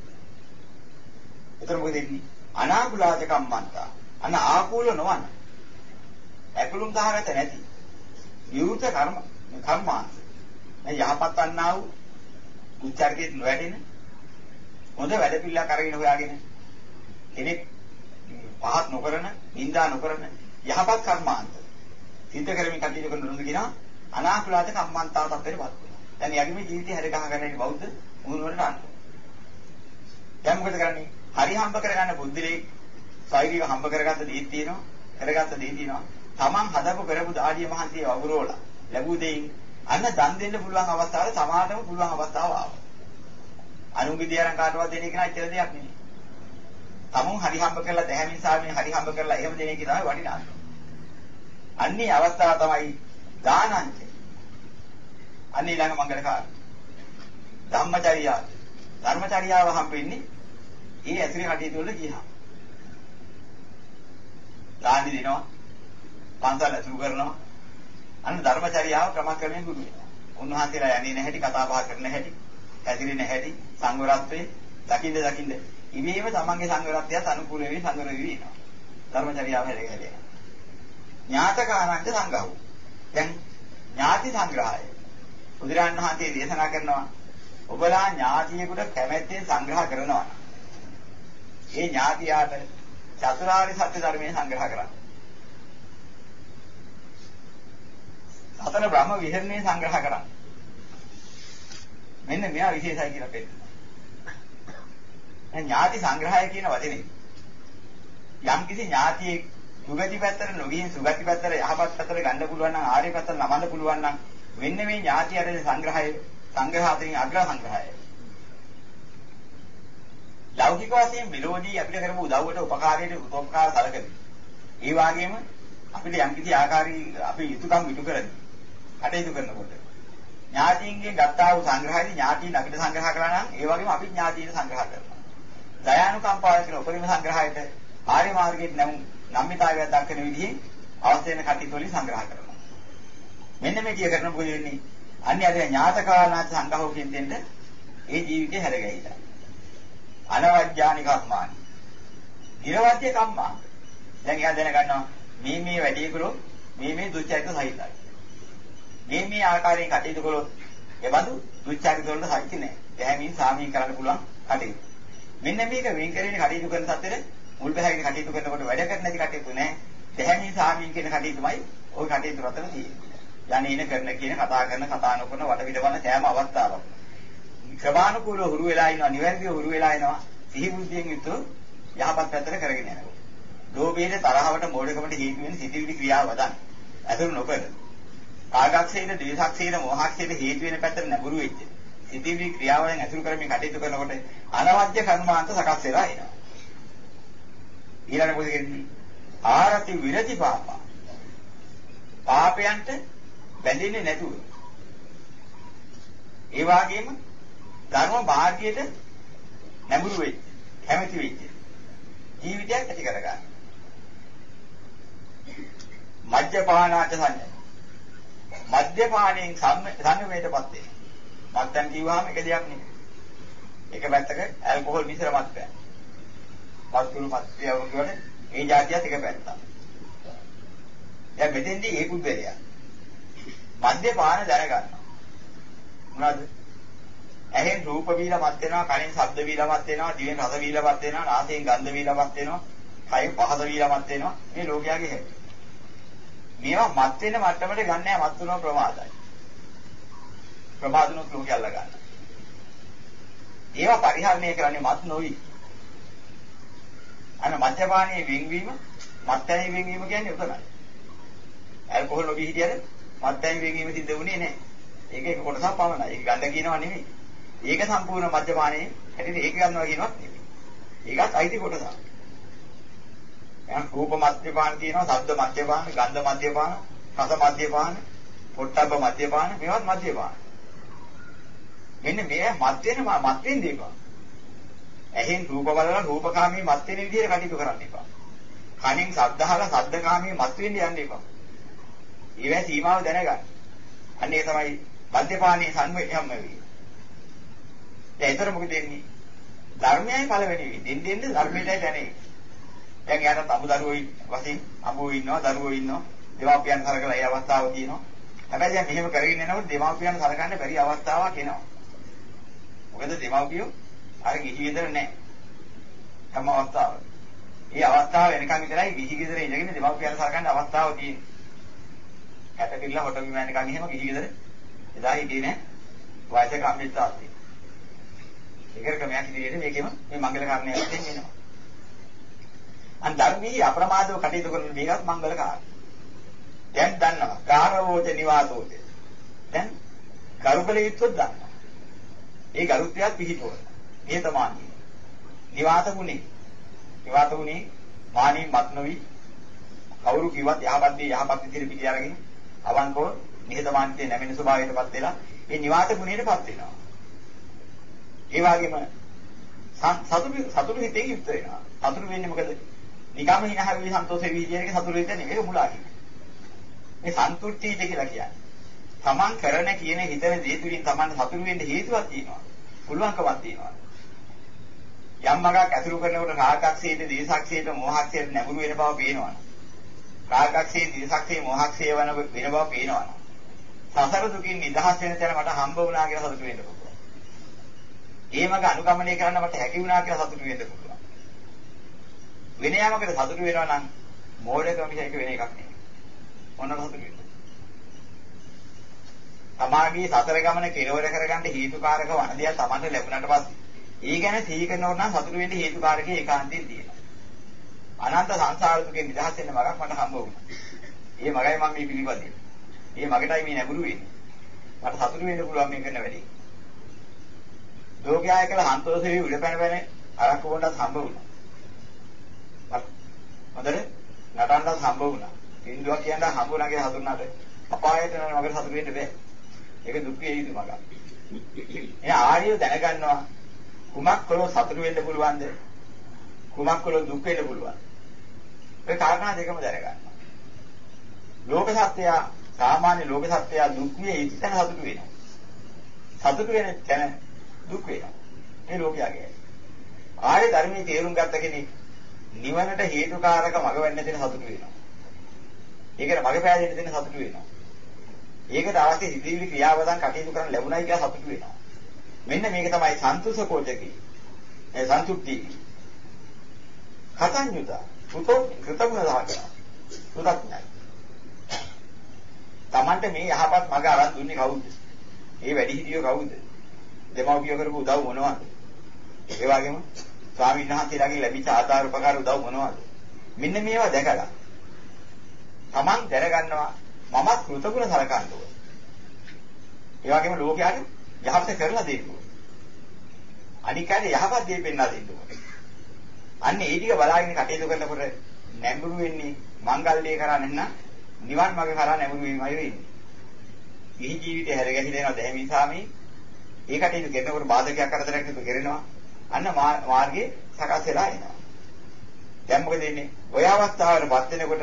එතන මොකද වෙන්නේ? අනාකූලාච කම්මන්තා. අන ආකූල නොවන. ඇකුළුම් දහගත නැති. විවෘත කර්ම කර්මාන්ත. මේ යහපත් වන්නා වූ උච්චාරකේ නොවැඩෙන හොඳ වැඩ පිළිලා කරගෙන හොයාගෙන කෙනෙක් පහත් නොකරන, නිඳා නොකරන යහපත් කර්මාන්ත. සිද්ධ කරමින් කටයුතු කරන දුන්න කියනවා අනාකූලාච කම්මන්තා තත්ත්වෙටපත් වෙනවා. දැන් යගේ මේ ජීවිතේ හැර ගහ ගන්න බෞද්ධ මුහුණුවරට අන්න. දැන් මොකද කරන්නේ? හරි හම්බ කරගන්න බුද්ධිලේ සායිරික හම්බ කරගත්ත දේත් තියෙනවා කරගත්ත දේ තියෙනවා තමන් හදපු කරපු දාඩිය මහන්සිය වගුරෝලා ලැබුව දෙයින් අන්න දන් දෙන්න පුළුවන් අවස්ථාවල සමාජතම පුළුවන් අවස්ථාව ආවා අනුන්ගේ දියරන් කාටවත් දෙන එක නෑ ඉතල දෙයක් නෙමෙයි තමුන් හරි හම්බ කරලා දැහැමින් සාමින් හරි හම්බ කරලා එහෙම දෙන එක තමයි වටිනාකම අන්නේ අවස්ථාව තමයි දානංච අන්නේ ළඟ මංගල කාර්ය ධම්මචර්යාව ධර්මචර්යාව හම්බෙන්නේ ඒ ඇතුලේ කටයුතු වල ගියහම දානි දෙනවා පන්සල් ඇතුළු කරනවා අන්න ධර්මචර්යාව ක්‍රමක්‍රමයෙන් ගුරු වෙනවා උන්වහන්සේලා යන්නේ නැහැටි කතා බහ කරන හැටි ඇදිරෙන හැටි සංවරත්වයේ දකින්න දකින්න ඉමේම තමන්ගේ සංවරත්වයට අනුකූල වෙවි සංවර වෙවි වෙනවා ධර්මචර්යාව හැදෙක හැදෙනවා ඥාතකාරන්ට සංගහව දැන් ඥාති සංග්‍රහය බුදුරජාණන් වහන්සේ දේශනා කරනවා ඔබලා ඥාතියෙකුට කැමැත්තෙන් සංග්‍රහ කරනවා. ඒ ඥාතියාට චතුරාර්ය සත්‍ය ධර්මයේ සංග්‍රහ කරන්න. සතර බ්‍රහ්ම විහරණේ සංග්‍රහ කරන්න. මෙන්න මෙයා විශේෂයි කියලා පෙන්නනවා. ඥාති සංග්‍රහය කියන වචනේ යම් කිසි ඥාතියෙක් සුගති පැත්තට නොගිහින් සුගති පැත්තට යහපත් පැත්තට ගන්න පුළුවන් නම් ආර්ය පැත්තට නමන්න පුළුවන් නම් මෙන්න මේ ඥාති අරගෙන සංග්‍රහය සංග්‍රහ අතරින් අග්‍ර සංග්‍රහය. ලෞකික වශයෙන් විරෝධී අපිට කරපු උදව්වට උපකාරයට උපකාර සැලකෙන්නේ. ඒ වගේම අපිට යම් කිසි ආකාරී අපි යුතුයකම් ඉටු කරන්නේ. කටයුතු කරනකොට ඥාතීන්ගෙන් ගත්තා වූ සංග්‍රහයදී ඥාතීන් අපිට සංග්‍රහ කරා නම් ඒ වගේම අපිට ඥාතීන් සංග්‍රහ කරනවා. දයානුකම්පාව කියන උපරිම සංග්‍රහයට ආර්ය මාර්ගයේ නම් නම්මිතාවය දක්වන විදිහේ අවශ්‍ය වෙන කටයුතු වලින් සංග්‍රහ කරනවා. මෙන්න මේ කිය කරන මොකද වෙන්නේ? අන්නේ අර ඥාතකානාච සංඝහෝ කියන දෙන්න ඒ ජීවිතේ හැරගැහිලා. අනවජ්ජානි කම්මානි. නිර්වජ්‍ය කම්මා. දැන් එයා දැනගන්නවා මේ මේ වැඩි කළොත් මේ මේ දුච්චරිත සහිතයි. මේ මේ ආකාරයෙන් කටයුතු කළොත් එබඳු දුච්චරිත වලට සහිත නැහැ. දැහැමින් සාමීන් කරන්න පුළුවන් කටයුතු. මෙන්න මේක වෙන් කරගෙන කටයුතු කරන සැතේ මුල් බහැගෙන කටයුතු කරනකොට වැඩ කරන්න නැති කටයුතු නැහැ. දැහැමින් සාමීන් කියන කටයුතුමයි ওই කටයුතු රටම තියෙන්නේ. යන්නේන කරන කියන කතා කරන කතා නොකරන වටපිට බලන සෑම අවස්ථාවකම ක්‍රමානුකූලව හුරු වෙලා ඉනවා නිවැරදිව හුරු වෙලා එනවා සිහි බුද්ධියෙන් යුතුව යහපත් පැත්තට කරගෙන යනවා. ලෝභයේ තරහවට මෝඩකමට හේතු වෙන සිතිවිලි ක්‍රියාව වදන් අතුරු නොකර කාගක්ෂේන ද්වේෂක්ෂේන මොහක්ෂේන හේතු වෙන පැත්තට නැඹුරු වෙච්ච සිතිවිලි ක්‍රියාවලින් අතුරු කරමින් කටයුතු කරනකොට අනවජ්‍ය කර්මාන්ත සකස් වෙලා එනවා. ඊළඟ මොකද කියන්නේ? ආරති විරති පාපා. පාපයන්ට බැඳෙන්නේ නැතුව. ඒ වගේම ධර්ම මාර්ගයට නැඹුරු වෙච්ච, කැමැති වෙච්ච ජීවිතයක් ඇති කරගන්න. මජ්ජපානාච සංඥා. මද්යපාණයෙන් සංයමයටපත් වෙන. මත්යන් කිව්වහම එක දෙයක් නෙමෙයි. එක පැත්තක ඇල්කොහොල් මිශ්‍ර මත්පැන්. පස්තුළු මත්පැන් කියවනේ ඒ જાතියත් එක පැත්තක්. දැන් මෙතෙන්දී ඒ පුද්ගලයා මද්යපාන දැනගන්නවා. මොනවද? ඇහෙන් රූප වීලමත් වෙනවා, කනෙන් ශබ්ද වීලමත් වෙනවා, දිවෙන් රස වීලමත් වෙනවා, නාසයෙන් ගන්ධ වීලමත් වෙනවා, කයෙන් පහස වීලමත් වෙනවා. මේ ලෝකයාගේ හැටි. මේවා මත් වෙන මට්ටමට ගන්න නැහැ මත් වෙනවා ප්‍රමාදයි. ප්‍රමාදුනොත් ලෝකය අල්ල ගන්න. ඒවා පරිහරණය කරන්නේ මත් නොවි. අන මද්යපානයේ වෙන්වීම, මත්යනේ වෙන්වීම කියන්නේ උතනයි. ඇල්කොහොල් නොබී හිටියද මත්යනේ වෙන්වීම සිද්ධ වෙන්නේ නැහැ. ඒක එක කොටසක් පමණයි. ඒක ගඳ කියනවා නෙමෙයි. ඒක සම්පූර්ණ මද්යපානයේ හැටියට ඒක ගන්නවා කියනවත් නෙමෙයි. ඒකත් අයිති කොටසක්. දැන් රූප මද්යපාන තියෙනවා, ශබ්ද මද්යපාන, ගන්ධ මද්යපාන, රස මද්යපාන, පොට්ටබ්බ මද්යපාන, මේවත් මද්යපාන. මෙන්න මේ මත් වෙන මත් වෙන්නේ එපා. ඇහෙන් රූප බලලා රූපකාමී මත් වෙන විදිහට කටයුතු කරන්න එපා. කනෙන් ශබ්ද අහලා ශබ්දකාමී මත් වෙන්න යන්න එපා. ඊවැ සීමාව දැනගන්න. අන්න ඒක තමයි මද්යපානයේ සංවේයම් වෙන්නේ. දැන් ඒතර මොකද වෙන්නේ? ධර්මයයි පළවෙනි වෙන්නේ. දෙන්න දෙන්න ධර්මයටයි දැනෙන්නේ. දැන් යාට අමුදරුවෝ වශයෙන් අමුවෝ ඉන්නවා, දරුවෝ ඉන්නවා. දෙමාපියන් කරකලා ඒ අවස්ථාව තියෙනවා. හැබැයි දැන් මෙහෙම කරගෙන යනකොට දෙමාපියන් කරකන්න බැරි අවස්ථාවක් එනවා. මොකද දෙමාපියෝ අර ගිහි ගෙදර නැහැ. හැම අවස්ථාවක. මේ අවස්ථාව වෙනකන් විතරයි ගිහි ගෙදර ඉඳගෙන දෙමාපියන් කරකන්න අවස්ථාව තියෙන්නේ. හැට කිල්ල හොට බිම යනකන් එහෙම ගිහි ගෙදර එදා හිටියේ නැහැ. වාචක අම්මිතාත්ති. ඒකට කමයක් ඉදිරියට මේකෙම මේ මංගල කාරණයක් වශයෙන් එනවා. අන් ධර්මී අප්‍රමාදව කටයුතු කරන මේකත් මංගල කාරණා. දැන් දන්නවා. කාරවෝච නිවාසෝච. දැන් කරුකල යුත්තොත් දන්නවා. ඒ ගරුත්වයක් පිහිටවන. මේ තමයි. නිවාස ගුණේ. නිවාස ගුණේ මානී මත් නොවි කවුරු කිව්වත් යහපත් දේ යහපත් විදිහට පිළි අරගෙන අවංකව නිහතමානීත්වයේ නැමෙන ස්වභාවයටපත් වෙලා මේ නිවාස ගුණයටපත් වෙනවා. ඒ වගේම සතුටු සතුටු හිතේ යුක්ත වෙනවා. සතුටු වෙන්නේ මොකද? නිකම්ම හිනහවි සන්තෝෂ වෙවි කියන එක සතුටු වෙන්නේ නෙවෙයි මුලායි. මේ සන්තුෂ්ටිය කියලා කියන්නේ. තමන් කරන කියන හිතන දේ තුලින් තමන් සතුටු වෙන්න හේතුවක් තියෙනවා. පුළුවන්කමක් තියෙනවා. යම් මගක් ඇතුළු කරනකොට රාගක්ෂේත, දේසක්ෂේත, මෝහක්ෂේත නැඹුරු වෙන බව පේනවා. රාගක්ෂේත, දේසක්ෂේත, මෝහක්ෂේත වෙන වෙන බව පේනවා. සසර දුකින් නිදහස් වෙන තැන මට හම්බ වුණා කියලා සතුටු වෙන්න පුළුවන්. ඒ මඟ අනුගමනය කරන්න මට හැකි වුණා කියලා සතුටු වෙන්න පුළුවන්. වෙන යමකට සතුටු වෙනවා නම් මෝඩකම මිසක වෙන එකක් නෙවෙයි. මොනකට සතුටු වෙන්න. තමාගේ සතර ගමන කෙරවර කරගන්න හේතුකාරක වන දේ තමන්ට ලැබුණාට පස්සේ ඒ ගැන සිහි කරනකොට නම් සතුටු වෙන්න හේතුකාරකේ ඒකාන්තයෙන් තියෙනවා. අනන්ත සංසාර දුකෙන් නිදහස් වෙන්න මගක් මට හම්බ වුණා. ඒ මගයි මම මේ පිළිපදින්නේ. ඒ මගටයි මේ නැඹුරු වෙන්නේ. මට සතුටු වෙන්න පුළුවන් මේ කරන වැඩේ. ලෝකයා කියලා සන්තෝෂේ උඩ පැන පැන අරක්ක බොන්නත් හම්බ වුණා. හොඳට නටන්නත් හම්බ වුණා. හින්දුවක් කියන්න හම්බ වුණා කියලා හඳුන්නාට අපායට යන මගට සතුටු වෙන්න බෑ. ඒක දුක් වේවිද මග. එයා ආර්යව දැනගන්නවා කුමක් කළොත් සතුටු වෙන්න පුළුවන්ද? කුමක් කළොත් දුක් වෙන්න පුළුවන්ද? ඒ කාරණා දෙකම දැනගන්නවා. ලෝක සත්‍යය සාමාන්‍ය ලෝක සත්‍යය දුක් විය යුතු තැන සතුටු වෙනවා. සතුටු වෙන තැන දුක් වෙනවා. මේ ලෝකයාගේ. ආර්ය ධර්මයේ තේරුම් ගත්ත කෙනෙක් නිවනට හේතුකාරක මඟ වෙන්න දෙන සතුටු වෙනවා. ඒකට මඟ පෑදෙන්න දෙන සතුටු වෙනවා. ඒකට අවශ්‍ය සිතිවිලි ක්‍රියාවදන් කටයුතු කරන්න ලැබුණයි කියලා සතුටු වෙනවා. මෙන්න මේක තමයි සන්තුෂ කෝචකී. ඒ සන්තුෂ්ටි. කතඤ්ඤුත. පුතෝ කෘතඥතාවය. පුතඥයි. Tamante මේ යහපත් මඟ අරන් දුන්නේ කවුද? ඒ වැඩිහිටියෝ කවුද? දෙමව්පියෝ කරපු උදව් මොනවද? ඒ වගේම ස්වාමීන් වහන්සේලාගේ ලැබිච්ච ආධාර උපකාර උදව් මොනවද? මෙන්න මේවා දැකලා Taman දැනගන්නවා මමත් කෘතගුණ සලකන්න ඕන. ඒ වගේම ලෝකයාට යහපත කරලා දෙන්න ඕන. අනිකාට යහපත් දේ පෙන්වා දෙන්න ඕන. අන්න ඒ ටික බලාගෙන කටයුතු කරනකොට නැඹුරු වෙන්නේ මංගල්‍ය කරා නැත්නම් නිවන් මාර්ග කරා නැඹුරු වීමයි වෙන්නේ. මේ ජීවිතේ හැරගැහිලා යනවා දැහැමින් සාමී. ඒ කටයුතු කරනකොට බාධකයක් කරදරයක් නෙවෙයි කරනවා. අන්න මාර්ගයේ සකස් වෙලා එනවා. දැන් මොකද වෙන්නේ? ඔය අවස්ථාවකටපත් වෙනකොට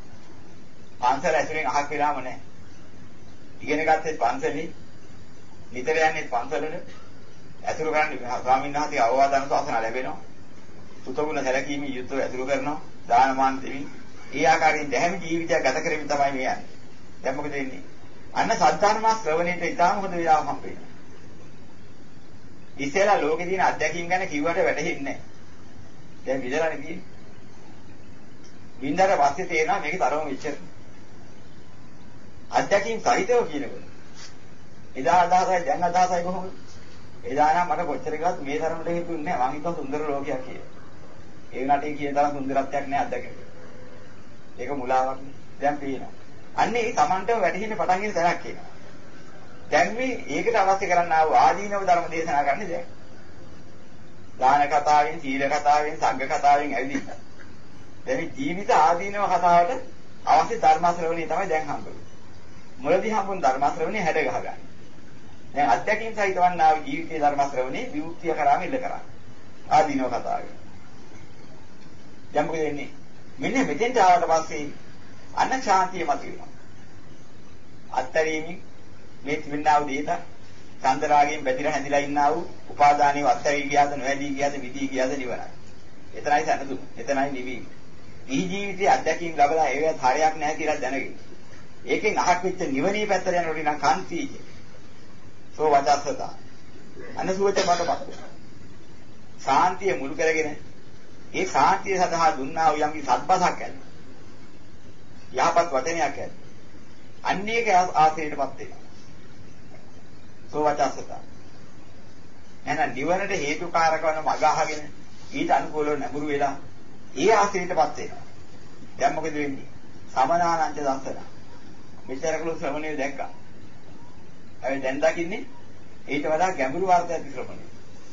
පන්සල ඇතුලෙන් අහක් වෙලාම නැහැ. ඉගෙන ගත්තේ පන්සලේ, නිතර යන්නේ පන්සලට. ඇතුළු කරන්නේ ස්වාමීන් වහන්සේ අවවාද අනුශාසනා ලැබෙනවා. සුතගුණ සැලකීමේ යුතුව ඇතුළු කරනවා. දානමාන දෙමින් ඒ ආකාරයෙන් දැහැමි ජීවිතයක් ගත කරමින් තමයි මේ යන්නේ. දැන් මොකද වෙන්නේ? අන්න සද්ධාර්ම ශ්‍රවණයට ඉතාම හොඳ වෙලාවක් හම්බ වෙනවා. ඉස්සෙල්ලා ලෝකේ තියෙන අත්දැකීම් ගැන කිව්වට වැටහෙන්නේ නැහැ. දැන් විදලානේ තියෙන්නේ. වින්දර පස්සේ තේරෙනවා මේක තරම මෙච්චර. අත්දැකීම් සහිතව කියනකොට. එදා අදහසයි දැන් අදහසයි කොහොමද? එදා නම් මට කොච්චර ගියත් මේ තරමට හිතුන්නේ නැහැ. මං හිතුවා සුන්දර ලෝකයක් කියලා. ඒ වුණාට ඒ කියන තරම් සුන්දරත්වයක් නැහැ අත්දැකීම්. ඒක මුලාවක් නේ. දැන් පේනවා. අන්න ඒ Tamanටම වැටහෙන්න පටන් ගන්න තැනක් කියනවා. දැන් මේ ඒකට අවශ්‍ය කරන්න ආව ආදීනව ධර්ම දේශනා කරන්නේ දැන්. දාන කතාවෙන්, සීල කතාවෙන්, සංඝ කතාවෙන් ඇවිදින්න. දැන් මේ ජීවිත ආදීනව කතාවට අවශ්‍ය ධර්ම ශ්‍රවණිය තමයි දැන් හම්බෙන්නේ. මුලදී හම්බුන ධර්ම ශ්‍රවණිය හැඩ ගහගන්න. දැන් අධ්‍යක්ෂින් සහිතවන්න ආව ජීවිතයේ ධර්ම ශ්‍රවණිය විමුක්තිය කරාම ඉල්ල කරා. ආදීනව කතාවෙන්. දැන් මොකද වෙන්නේ? මෙන්න මෙතෙන්ට ආවට පස්සේ අන්න ශාන්තිය මතුවෙනවා. අත්තරීමින් මේ තිබෙනා වූ දේත චන්දරාගයෙන් බැඳිලා හැඳිලා ඉන්නා වූ උපාදානිය අත්හැරී ගියාද නොඇදී ගියාද විදී ගියාද නිවනයි. එතරයි සැනසුම. එතනයි නිවීම. මේ ජීවිතයේ අත්දැකීම් ලැබලා ඒවත් හරයක් නැහැ කියලා දැනගෙන. ඒකෙන් අහක් වෙච්ච නිවනී පැත්තට යනකොට නම් කාන්තිය. සෝ වදස්සතා. අනසුවච බඩපත්. ශාන්තිය මුල් කරගෙන ඒ ශාන්තිය සඳහා දුන්නා වූ යම් සත්බසක් ඇත. යහපත් වචනයක් ඇත. අන්නේක ආශ්‍රයයටපත් වෙනවා. සෝවචස්සත. එහෙනම් නිවනට හේතුකාරක වන මග අහගෙන ඊට අනුකූලව නැඹුරු වෙලා ඒ ආශ්‍රයයටපත් වෙනවා. දැන් මොකද වෙන්නේ? සමනානංච දස්සන. මෙතරකලු ශ්‍රමණය දැක්කා. හැබැයි දැන් දකින්නේ ඊට වඩා ගැඹුරු අර්ථයක් ශ්‍රමණය.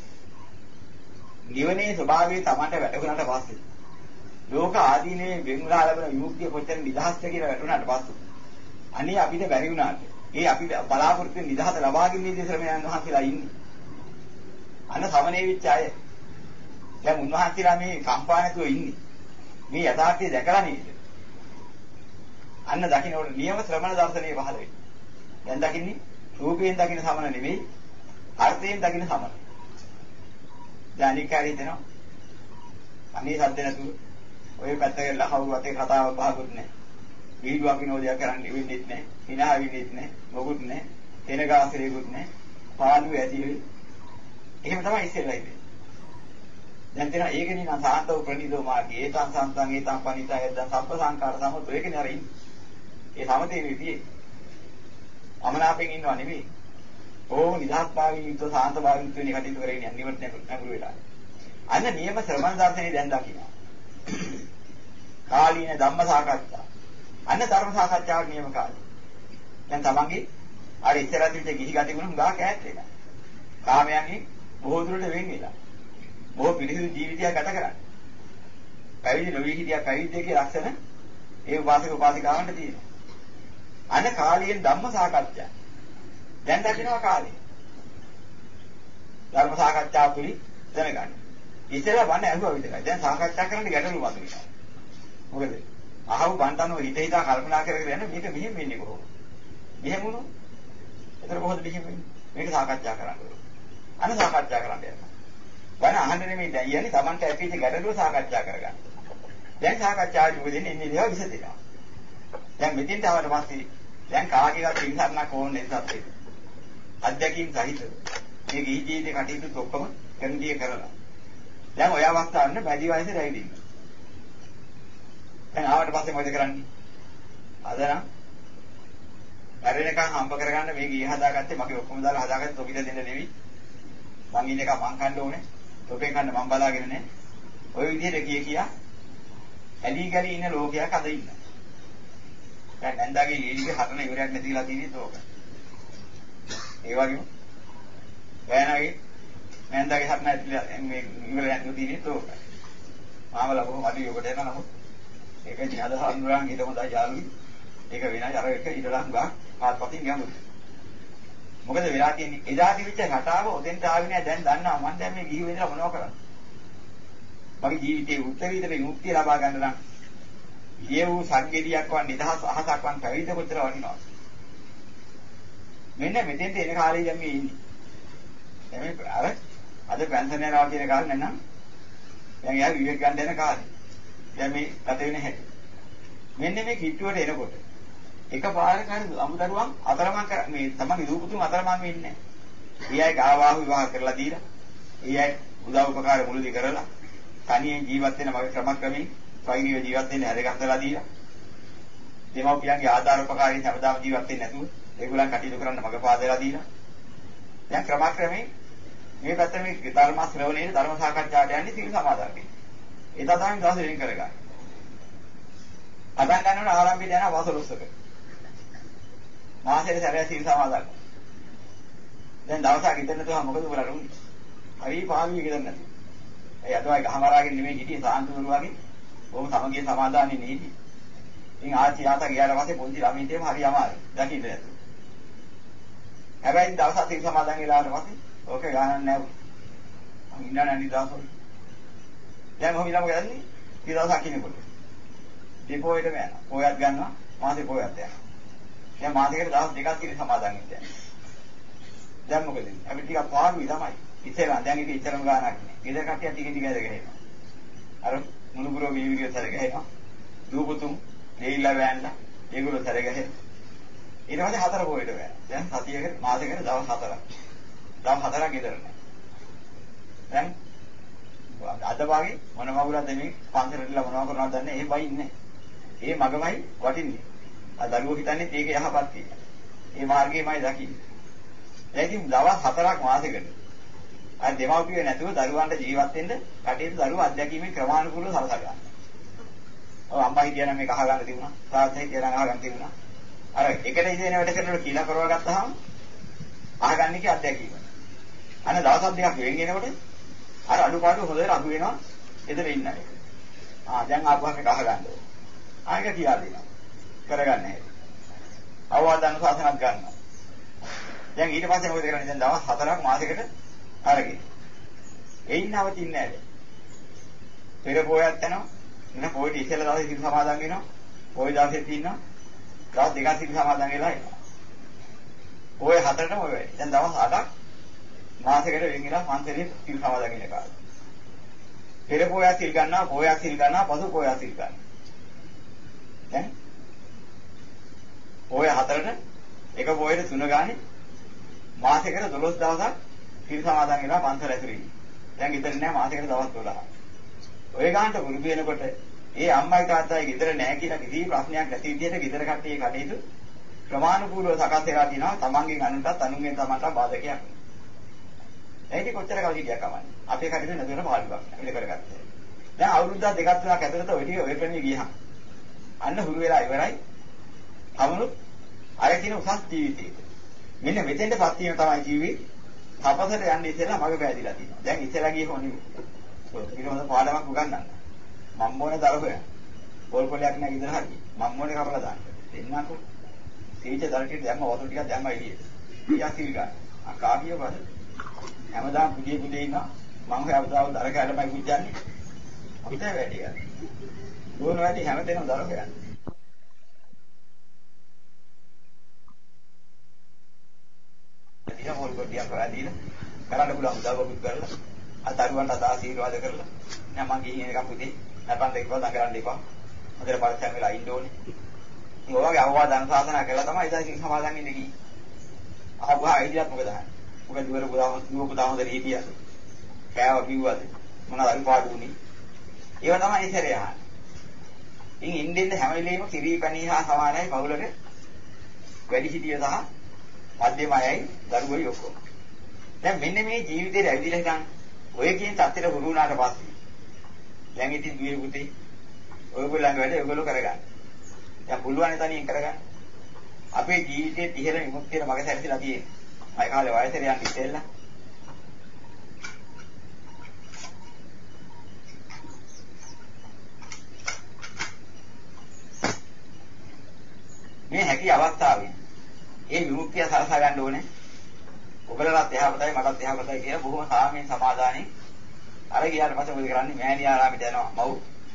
නිවනේ ස්වභාවය Tamanට වැටුණාට පස්සේ ලෝක ආදීනේ වෙන්ලා ලැබෙන විමුක්තිය කොච්චර නිදහස්ද කියලා වැටුණාට පස්සේ අනේ අපිට බැරි වුණාට ඒ අපි බලාපොරොත්තු වෙන නිදහස ලබාගෙන ඉන්නේ ශ්‍රමණයන් වහන්සේලා ඉන්නේ. අන්න සමනේ වෙච්ච අය. දැන් උන්වහන්සේලා මේ කම්පා නැතුව ඉන්නේ. මේ යථාර්ථය දැකලා නේද? අන්න දකින්නකොට නියම ශ්‍රමණ දර්ශනය පහළ වෙනවා. දැන් දකින්නේ රූපයෙන් දකින්න සමන නෙමෙයි අර්ථයෙන් දකින්න සමන. දැන් අනිකාරී දෙනවා. අනේ සද්ද නැතුව ඔය පැත්තක ලහවුරු අතේ කතාව පහකුත් නැහැ. වීඩියෝක් විනෝදයක් කරන්න වෙන්නේ නැහැ. හිනා වෙන්නේ නැහැ. මොකුත් නැහැ. එන ගාසරේකුත් නැහැ. පාළුව ඇති වෙයි. එහෙම තමයි ඉස්සෙල්ලා ඉන්නේ. දැන් තේරෙනවා ඒකනේ නම් සාන්තව ප්‍රණීතව මාර්ගය. ඒතං සම්තං ඒතං පනිතය යද්දං සබ්බ සංකාර සමතෝ ඒකනේ අර ඉන්නේ. ඒ සමතේ විදියේ. අමනාපෙන් ඉන්නව නෙමෙයි. ඕම නිදහස්භාවයෙන් යුක්ත සාන්තභාවයෙන් යුක්ත වෙන කටයුතු කරගෙන යන නිවර්ත නැඹුරු වෙලා. අන්න නියම ශ්‍රමණ දර්ශනේ දැන් දකිනවා. කාලීන ධම්ම සාකච්ඡා. අන්න ධර්ම සාකච්ඡාවට නියම කාලය. දැන් තමන්ගේ අර ඉස්සරහ තිබිච්ච ගිහි ගතිගුණ හුඟා කෑත් වෙනවා. කාමයන්ගෙන් බොහෝ දුරට වෙන් වෙලා. බොහෝ පිළිසිදු ජීවිතයක් ගත කරන්නේ. පැවිදි නොවී හිටියා පැවිද්දේ ලක්ෂණ ඒ උපාසක උපාසිකාවන්ට තියෙනවා. අන්න කාලීන ධම්ම සාකච්ඡා. දැන් දකින්නවා කාලේ. ධර්ම සාකච්ඡා තුලින් දැනගන්න. ඉතලා වන්න ඇහුවා විතරයි. දැන් සාකච්ඡා කරන්න ගැටලු වතුනවා. මොකද? අහව බන්තනෝ හිත හිතා කල්පනා කරගෙන යන මේක මෙහෙම වෙන්නේ කොහොමද? මෙහෙම වුණොත් එතන කොහොමද මෙහෙම වෙන්නේ? මේක සාකච්ඡා කරන්න ඕනේ. අන්න සාකච්ඡා කරන්න යනවා. වන අහන්න නෙමෙයි දැන් යන්නේ Tamanta ඇපිච්ච ගැටලුව සාකච්ඡා කරගන්න. දැන් සාකච්ඡාවට මොකදන්නේ ඉන්නේ දේවල් විසදෙනවා. දැන් මෙතෙන්ට ආවට පස්සේ දැන් කාගේවත් ඉන්සන්නක් ඕනේ නැද්ද අපේ? අධ්‍යක්ීම් සහිත මේ ගිහි ජීවිතේ කටයුතු ඔක්කොම කන්දිය කරලා. දැන් ඔය අවස්ථාවන්න වැඩි වයසේ රැවිදින්න. දැන් ආවට පස්සේ මොකද කරන්නේ? අද නම් මැරෙනකන් හම්බ කරගන්න මේ ගිහි හදාගත්තේ මගේ ඔක්කොම දාලා හදාගත්තේ තොපිට දෙන්න නෙවෙයි. මං ඉන්න එක මං කන්න ඕනේ. තොපෙන් කන්න මං බලාගෙන නැහැ. ඔය විදිහට කිය කියා ඇලි ගලි ඉන්න ලෝකයක් අද ඉන්න. දැන් නැන්දාගේ ලීලිගේ හතන ඉවරයක් නැතිලා තියෙන්නේ තෝක. ඒ වගේම බෑනාගේ නැන්දාගේ හතන ඇතිලා මේ ඉවරයක් නැතිලා තියෙන්නේ තෝක. මාම ලබුව මඩි යොකට එනවා නමුත් ඒක ජීහද හඳුරන් හිට හොඳයි යාළුවි. ඒක වෙනයි අර එක ඊටලා හුඟා ආත්පතින් ගැඹුරු. මොකද වෙලා තියෙන්නේ එදා තිබිච්ච රටාව ඔතෙන්ට ආවේ නෑ දැන් දන්නවා මම දැන් මේ ගිහි වෙනලා මොනව කරන්නේ. මගේ ජීවිතේ උත්තරීතර විමුක්තිය ලබා ගන්න නම් ඊයේ වූ සංගේතියක් වන් නිදහස් අහසක් වන් පැවිද්ද කොච්චර වටිනවද? මෙන්න මෙතෙන්ට එන කාලේ දැන් මේ ඉන්නේ. දැන් මේ අර අද පෙන්ෂන් යනවා කියන කාරණේ නම් දැන් යා විවේක ගන්න යන කාලේ. දැන් මේ ගත වෙන හැටි. මෙන්න මේ කිට්ටුවට එනකොට එකපාරට හරි අමුදරුවන් අතරමං කර මේ තමයි දූපතුන් අතරමං වෙන්නේ නැහැ. ඒ අය ගාවාහු විවාහ කරලා දීලා, ඒ අය උදව් උපකාර මුලදී කරලා, තනියෙන් ජීවත් වෙන මගේ ක්‍රමක්‍රමී ස්වෛරීව ජීවත් වෙන්න හැදගස්සලා දීලා, දෙමව්පියන්ගේ ආධාර උපකාරයෙන් හැමදාම ජීවත් වෙන්නේ නැතුව ඒගොල්ලන් කටයුතු කරන්න මඟ පාදලා දීලා. දැන් ක්‍රමක්‍රමී මේ පැත්තේ මේ ධර්ම ශ්‍රවණයේ ධර්ම සාකච්ඡාට යන්නේ සීල සමාදන්ගේ. ඒ තමයි දවස් වෙනින් කරගන්න. අදන් ගන්නකොට ආරම්භයේදී යන වසලොස්සක. මාසෙට සැරයක් සීල් සමාදන්. දැන් දවසක් ඉඳන් නැතුව මොකද උඹලට උන්නේ? හරි පාළුවේ ඉඳන් නැති. ඒ අදවයි ගහමරාගෙන නෙමෙයි හිටියේ සාන්තුවරු වගේ. බොහොම සමගිය සමාදානෙ නෙහිටි. ඉතින් ආච්චි ආතා ගියාට පස්සේ පොඩි ළමයින්ට එම හරි අමාරුයි. දකින්න නැතු. හැබැයි දවසක් සීල් සමාදන් වෙලාට පස්සේ ඕක ගානක් නැහැ. මං ඉන්න නැණි දවසවල. දැන් මොහොම ඊළඟ යන්නේ ඊ දවසක් ඉන්නකොට. දීපෝයටම යනවා. පොයත් ගන්නවා මාසේ පොයත් යනවා. දැන් මාසෙකට දවස් දෙකක් ඉතින් සමාදන් වෙන්න. දැන් මොකද? අපි ටිකක් පාඩුයි තමයි. ඉතින් දැන් ඉතින් ඉතරම ගානක් නෑ. ගෙදර කට්ටිය ටික ටික ඇද ගහනවා. අර මුණුබුරෝ වීවිරිය සැර ගහනවා. දූපතුන් දෙයිලා වෑන්ලා ඒගොල්ලෝ සැර ගහනවා. ඊට පස්සේ හතර පොයට වෑන. දැන් සතියකට මාසෙකට දවස් හතරක්. දවස් හතරක් ගෙදර නෑ. දැන් අද වාගේ මොන මගුලක්ද මේ පන්සලටලා මොනවා කරනවද දන්නේ ඒ බයි ඉන්නේ. ඒ මගමයි වටින්නේ. ආ දරුවෝ හිතන්නේ ඒක යහපත් කියලා. ඒ මාර්ගයමයි දකින්නේ. දැන් ඉතින් දවස් හතරක් මාසෙකට අර දෙමව්පියෝ නැතුව දරුවන්ට ජීවත් වෙන්න කටයුතු දරුවෝ අධ්‍යක්ීමේ ක්‍රමානුකූලව සලසා ගන්න. ඔව් අම්මා හිටියනම් මේක අහගන්න තිබුණා. තාත්තා හිටියනම් අහගන්න තිබුණා. අර එකට ඉඳගෙන වැඩ කරනකොට කියලා කරවා ගත්තාම අහගන්න කී අධ්‍යක්ීම. අන්න දවස් දෙකක් වෙන් වෙනකොට අර අඩුපාඩු හොඳට අඩු වෙනවා එතන ඉන්න එක. ආ දැන් ආපුවම එක අහගන්න ඕනේ. ආයක කියලා දෙනවා. කරගන්න හැටි. අවවාද අනුශාසනක් ගන්නවා. දැන් ඊට පස්සේ මොකද කරන්නේ? දැන් දවස් හතරක් මාසෙකට අරගෙන. එයින් නවතින්නේ නැහැ. පෙර පොයක් යනවා. එන පොයට ඉස්සෙල්ලා දවසේ සිල් සමාදන් වෙනවා. පොය දවසෙත් ඉන්නවා. දවස් දෙකක් සිල් සමාදන් වෙලා එනවා. පොය හතරටම ඔය වෙයි. දැන් දවස් අටක් මාසෙකට වෙන් වෙලා පන්සලේ සිල් සමාදන් වෙන කාලේ. පෙර පොයක් සිල් ගන්නවා, පොයක් සිල් ගන්නවා, පසු පොයක් සිල් ගන්නවා. දැන් පොය හතරට එක පොයේට තුන ගානේ මාසෙකට දොළොස් දවසක් පිරි සමාදන් වෙලා පන්සල ඇතුළේ ඉන්නේ. දැන් ගෙදර නෑ මාසෙකට දවස් දොළහ. ඔය ගානට වුරුදු වෙනකොට ඒ අම්මයි තාත්තයි ගෙදර නෑ කියලා කිසි ප්‍රශ්නයක් නැති විදිහට ගෙදර කට්ටිය කටයුතු ප්‍රමාණිකූලව සකස් වෙලා තිනවා තමන්ගෙන් අනුන්ටත් අනුන්ගෙන් තමන්ටත් බාධකයක් නෙවෙයි. ඒක කොච්චර කවදියක් කමන්නේ. අපේ කටයුතු නේදන පාළුවක් ඉල කරගත්තා. දැන් අවුරුද්ද දෙකක් තුනක් ඇතුළත ඔය ටික ඔය ප්‍රණී ගියහම අන්න හුරු වෙලා ඉවරයි. අමනුත් අර කියන උසස් ජීවිතේ. මෙන්න මෙතෙන්ටපත් වීම තමයි ජීවි. තපසට යන්නේ ඉතලා මග පෑදිලා තියෙනවා. දැන් ඉතලා ගියේ කොහොමද? ඒක හොඳ පාඩමක් උගන්වන්න. මම මොනේ දරහොය. පොල් පොලයක් නෑ ඉදලා හරි. මම මොනේ කපලා දාන්න. දෙන්නකෝ. සීච දරටිට දැම්ම වතුර ටිකක් දැම්ම එළියට. ඊයා සිල් ගන්න. ආ කාගිය බද. හැමදාම පුඩිය පුඩිය ඉන්නවා. මම හැමදාම දර කැලමයි පුජ්ජන්නේ. අපිට වැඩි ගන්න. දුවන වැඩි හැමදේම දර හොයන්න. ඉතින් මොල් කොටියක් වැඩිලා කරන්න පුළුවන් උදව්වකුත් කරලා අතරුවන්ට අත ආශිර්වාද කරලා නෑ මං ගිහින් එකක් පුතේ නැපන් දෙකව දඟලන්න එපා. හොඳට පරිස්සම් වෙලා ඉන්න ඕනේ. ඉතින් ඔයගේ අවවාද අනුශාසනා කළා තමයි ඉතින් සමාදන් වෙන්නේ කි. ආවහා ඉදිරියට මොකද අහන්නේ? මොකද දුවර පුතාම දුව පුතාම හොඳට හිටියද? කෑව බිව්වද? මොනවද අරිපාඩු උනේ? ඒව තමයි ඉතරේ අහන්නේ. ඉතින් ඉන්දින්න හැම වෙලෙම කිරි පැණි හා සමානයි පවුලක වැඩි හිටිය සහ මධ්‍යමයයි දරුවෝයි ඔක්කොම. දැන් මෙන්න මේ ජීවිතේ ඇවිදලා හිටන් ඔය කියන තත්ත්වෙට හුරු වුණාට පස්සේ දැන් ඉතින් දුවේ පුතේ ඔයගොල්ලන්ගේ වැඩ ඔයගොල්ලෝ කරගන්න. දැන් පුළුවන් තනියෙන් කරගන්න. අපේ ජීවිතේ තිහෙර විමුක්තියට මග සැරසිලා තියෙන්නේ. අය කාලේ වයසට යන්න ඉස්සෙල්ලා මේ හැකි අවස්ථාවේ ඒ විමුක්තිය සලසා ගන්න ඕනේ. ඔබලටත් එහාපතයි මටත් එහාපතයි කියලා බොහොම සාමයෙන් සමාදානෙන් අර ගියාට පස්සේ මොකද කරන්නේ? මෑණිය ආරාමයට යනවා මව්.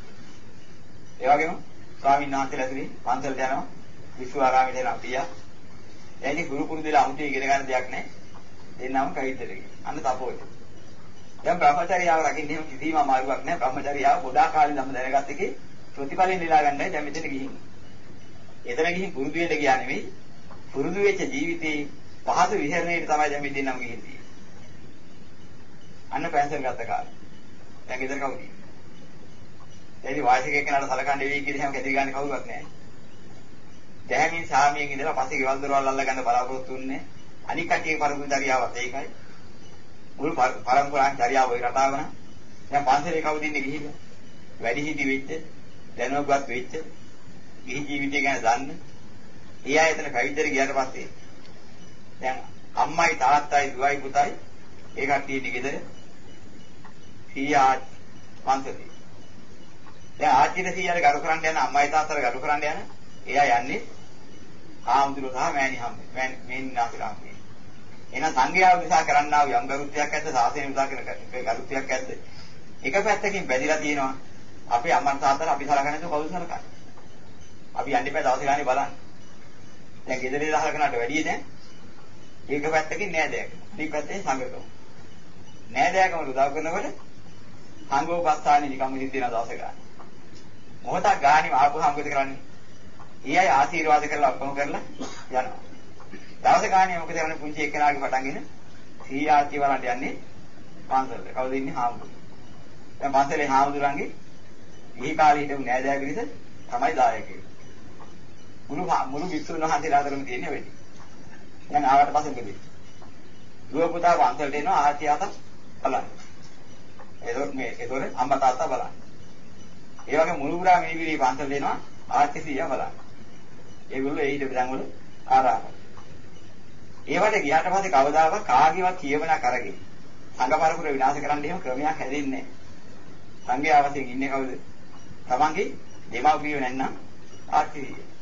ඒ වගේම ස්වාමීන් වහන්සේලා ඇතුලේ පන්සලට යනවා. විසු ආරාමයට යනවා පියා. එයිනි ගුරු කුරුදෙලා අමුතිය ඉගෙන ගන්න දෙයක් නැහැ. දෙන්නම කවිද්දට ගිහින්. අන්න තපෝයි. දැන් බ්‍රහ්මචර්යාව රකින්න එහෙම කිසිම අමාරුවක් නැහැ. බ්‍රහ්මචර්යාව පොඩා කාලේ නම් දැනගත්ත එකේ ප්‍රතිඵලෙන් නෙලා ගන්නයි දැන් මෙතන ගිහින්. එතන ගිහින් පුරුදු වෙන්න ගියා නෙවෙයි. පුරුදු වෙච්ච ජීවිතේ පහසු විහරණයට තමයි දැන් මෙතනම ගිහින් තියෙන්නේ. අන්න පැන්සල් ගත්ත කාලේ. දැන් ගෙදර කවුද? එනි වාසික එක්කනට සලකන්නේ වෙයි කියලා හැම කැටි ගන්න කවුරුවත් නැහැ. දැහැමින් සාමියෙන් ඉඳලා පස්සේ ගෙවල් දොරවල් අල්ල ගන්න බලාපොරොත්තු වෙන්නේ. අනික් කටියේ පරම්පරාවක් ඒකයි. මුල් පරම්පරාන් චර්යාව ඔය රටාව නම් දැන් පන්සලේ කවුද ඉන්නේ ගිහිල්ලා? වැඩි හිටි වෙච්ච, දැනුවත් වෙච්ච, ගිහි ජීවිතය ගැන දන්න. ඒ අය එතන පැවිද්දට ගියාට පස්සේ දැන් අම්මයි තාත්තයි දුවයි පුතයි ඒ කට්ටිය ටිකද සීයා පන්සලේ. දැන් ආච්චිට සීයාට ගරු කරන්න යන අම්මයි තාත්තට ගරු කරන්න යන එයා යන්නේ ආම්දුර සහ මෑණි හැම මෑණි මේන්නාසලා හැම. එහෙනම් සංඝයාව නිසා කරන්නා වූ යම් ගරුත්වයක් ඇද්ද සාසනය නිසා කරන ගරුත්වයක් ඇද්ද? එක පැත්තකින් බැඳිලා තියෙනවා. අපේ අම්මන් තාත්තලා අපි සලකන්නේ කවුද සලකන්නේ? අපි යන්න බෑ දවස් ගානේ බලන්න. දැන් ගෙදරේ දහල කරනට වැඩිය දැන් ඒක පැත්තකින් නෑදෑක. අනිත් පැත්තෙන් සංගකම. නෑදෑකම උදව් කරනකොට සංගෝපස්ථානේ නිකම්ම සිද්ධ වෙන දවස ගන්න. මොහොතක් ගානේ ආපුවාම මොකද කරන්නේ? ඊයයි ආශිර්වාද කරලා ඔක්කොම කරලා යනවා. දවස ගානේ මොකද කරන්නේ? පුංචි එක්කෙනාගේ පටන්ගෙන සීයාච්චි වලට යන්නේ පන්සලට. කවුද ඉන්නේ? හාමුදුරුවෝ. දැන් පන්සලේ හාමුදුරන්ගේ ඊ කාලේ හිටපු නෑදෑ පිරිස තමයි දායකයෝ. මුළු මුළු විසුණු වහන්සේලා අතරම තියෙන්නේ වෙන්නේ. දැන් ආවට පස්සේ මොකද? දුව පුතා වන්සලට එනවා ආච්චි ආත බලන්න. ඒතකොට මේ ඒතකොට අම්මා තාත්තා බලන්න. ඒ වගේ මුළු පුරා මිනිබිරි වන්සලට එනවා ආච්චි සීයා බලන්න. ඒගොල්ලෝ ඒ හිටපු තැන් වල ආරාම. ඒවට ගියාට පස්සේ කවදාවත් කාගේවත් කියවනක් අරගෙන සංඝ පරපුර විනාශ කරන්න එහෙම ක්‍රමයක් හැදෙන්නේ නැහැ. සංඝයා වශයෙන් ඉන්නේ කවුද? තමන්ගේ දෙමව්පියෝ නැත්නම් ආච්චි.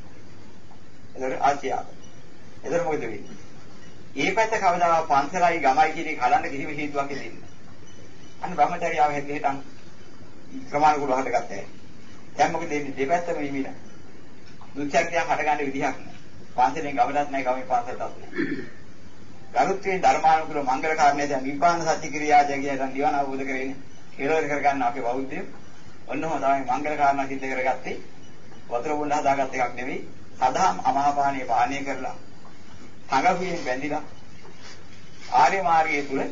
ඒතර ආච්චි ආ. ඒතර මොකද වෙන්නේ? ඒ පැත්ත කවදාවත් පන්සලයි ගමයි කියන එක හලන්න කිසිම හේතුවක් දෙන්නේ නැහැ. අන්න බ්‍රහ්මචර්යාව හැදෙහෙටන් ක්‍රමානුකූලව හටගත්තා. දැන් මොකද දෙන්නේ? දෙපැත්තම ඉමිලා. දුක්ඛක්තිය හටගන්න විදිහක් නැහැ. පන්සලෙන් ගමනක් නැහැ, ගමේ පන්සලටත් නැහැ. ගරුත්වයෙන් ධර්මානුකූල මංගල කාරණේ දැන් නිබ්බාන සත්‍ය ක්‍රියාජය කියන නිවන අවබෝධ කරගෙන කෙලවර කරගන්න අපේ බෞද්ධයෝ ඔන්නම තමයි මංගල කාරණා සිද්ධ කරගත්තේ. වතුර බොන්න හදාගත්ත එකක් නෙවෙයි. සදාම් අමහාපානිය පානීය කරලා සංගපුයෙන් බැඳිලා ආර්ය මාර්ගයේ තුල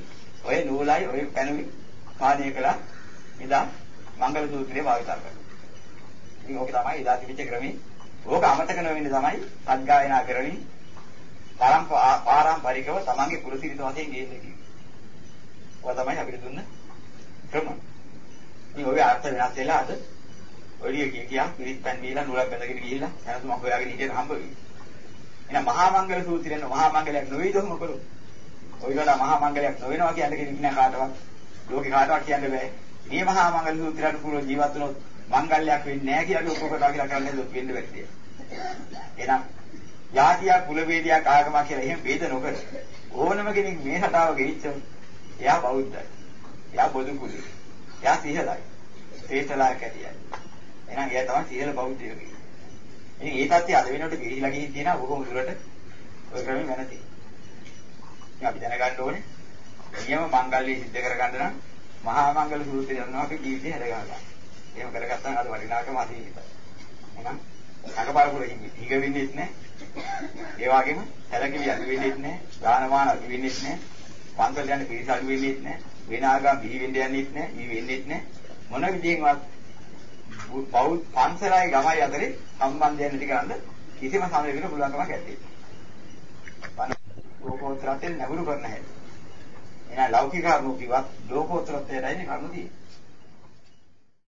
ඔය නූලයි ඔය පැනුයි පානීය කළා ඉදා මංගල සූත්‍රයේ භාවිත කරනවා. ඉතින් ඕක තමයි ඉදා තිබිච්ච ක්‍රමී. ඕක අමතක නොවෙන්නේ තමයි සත්ගායනා කරමින් පාරම්පරිකව තමන්ගේ කුලසිරිත වශයෙන් ගේන්නේ කියන්නේ. ඔය තමයි අපිට දුන්න ක්‍රම. ඉතින් ඔය අර්ථ වෙනස් වෙලා අද ඔලිය කිය කියා පිරිත් පැන් දීලා නූලක් බැඳගෙන ගිහිල්ලා එනතුමක් හොයාගෙන හිටියට හම්බ වෙයි. එහෙනම් මහා මංගල සූත්‍රයෙන් මහා මංගලයක් නොවේද මොකද? ඔයගොල්ලෝ මහා මංගලයක් නොවෙනවා කියන කෙනෙක් නෑ කාටවත්. ලෝකේ කාටවත් කියන්න බෑ. මේ මහා මංගල සූත්‍රයට පුරව ජීවත් වුණොත් මංගල්‍යයක් වෙන්නේ නෑ කියලා ලෝකෝකටා කියලා කරන්නේ දුක් වෙන්න බැරිද? එහෙනම් යාතිය කුල වේදියා ආගම කියලා එහෙම ભેද නොකර ඕනම කෙනෙක් මේ රටාව ගෙනිච්චොත් එයා බෞද්ධයි. එයා බොදු කුලයි. එයා සිහලයි. තේසලා කැටියයි. එහෙනම් එයා තමයි සිහල බෞද්ධයෝ කියන්නේ. ඉතින් ඒ තත්ත්වය අද වෙනකොට ගිහිලා ගිහින් තියෙනවා බොහොම දුරට ඔය ක්‍රමෙ වෙනති. ඉතින් අපි දැනගන්න ඕනේ නියම මංගල්‍ය සිද්ධ කරගන්න නම් මහා මංගල සූත්‍රය යනවා අපි ජීවිතේ හැද ගන්නවා. එහෙම කරගත්තාම අද වටිනාකම අසීමිතයි. එහෙනම් අකපාරකුල හිග වෙන්නේ නැහැ. ඒ වගේම සැලකිලි අඩු වෙන්නේ නැහැ. දානමාන අඩු වෙන්නේ නැහැ. පන්සල් යන පිරිස අඩු වෙන්නේ නැහැ. වෙන ආගම් බිහි වෙන්න යන්නේ නැහැ. බිහි වෙන්නේ නැහැ. මොන විදියෙන්වත් බෞද්ධ පන්සලයි ගමයි අතරේ සම්බන්ධයක් නැති කරන්න කිසිම සමයකට පුළුවන්කමක් නැත්තේ. ලෝකෝත්තරයෙන් නැඹුරු කරන්න හැටි. එහෙනම් ලෞකික කරුණු කිව්වත් ලෝකෝත්තරත්වයටයි කරුණු තියෙන්නේ.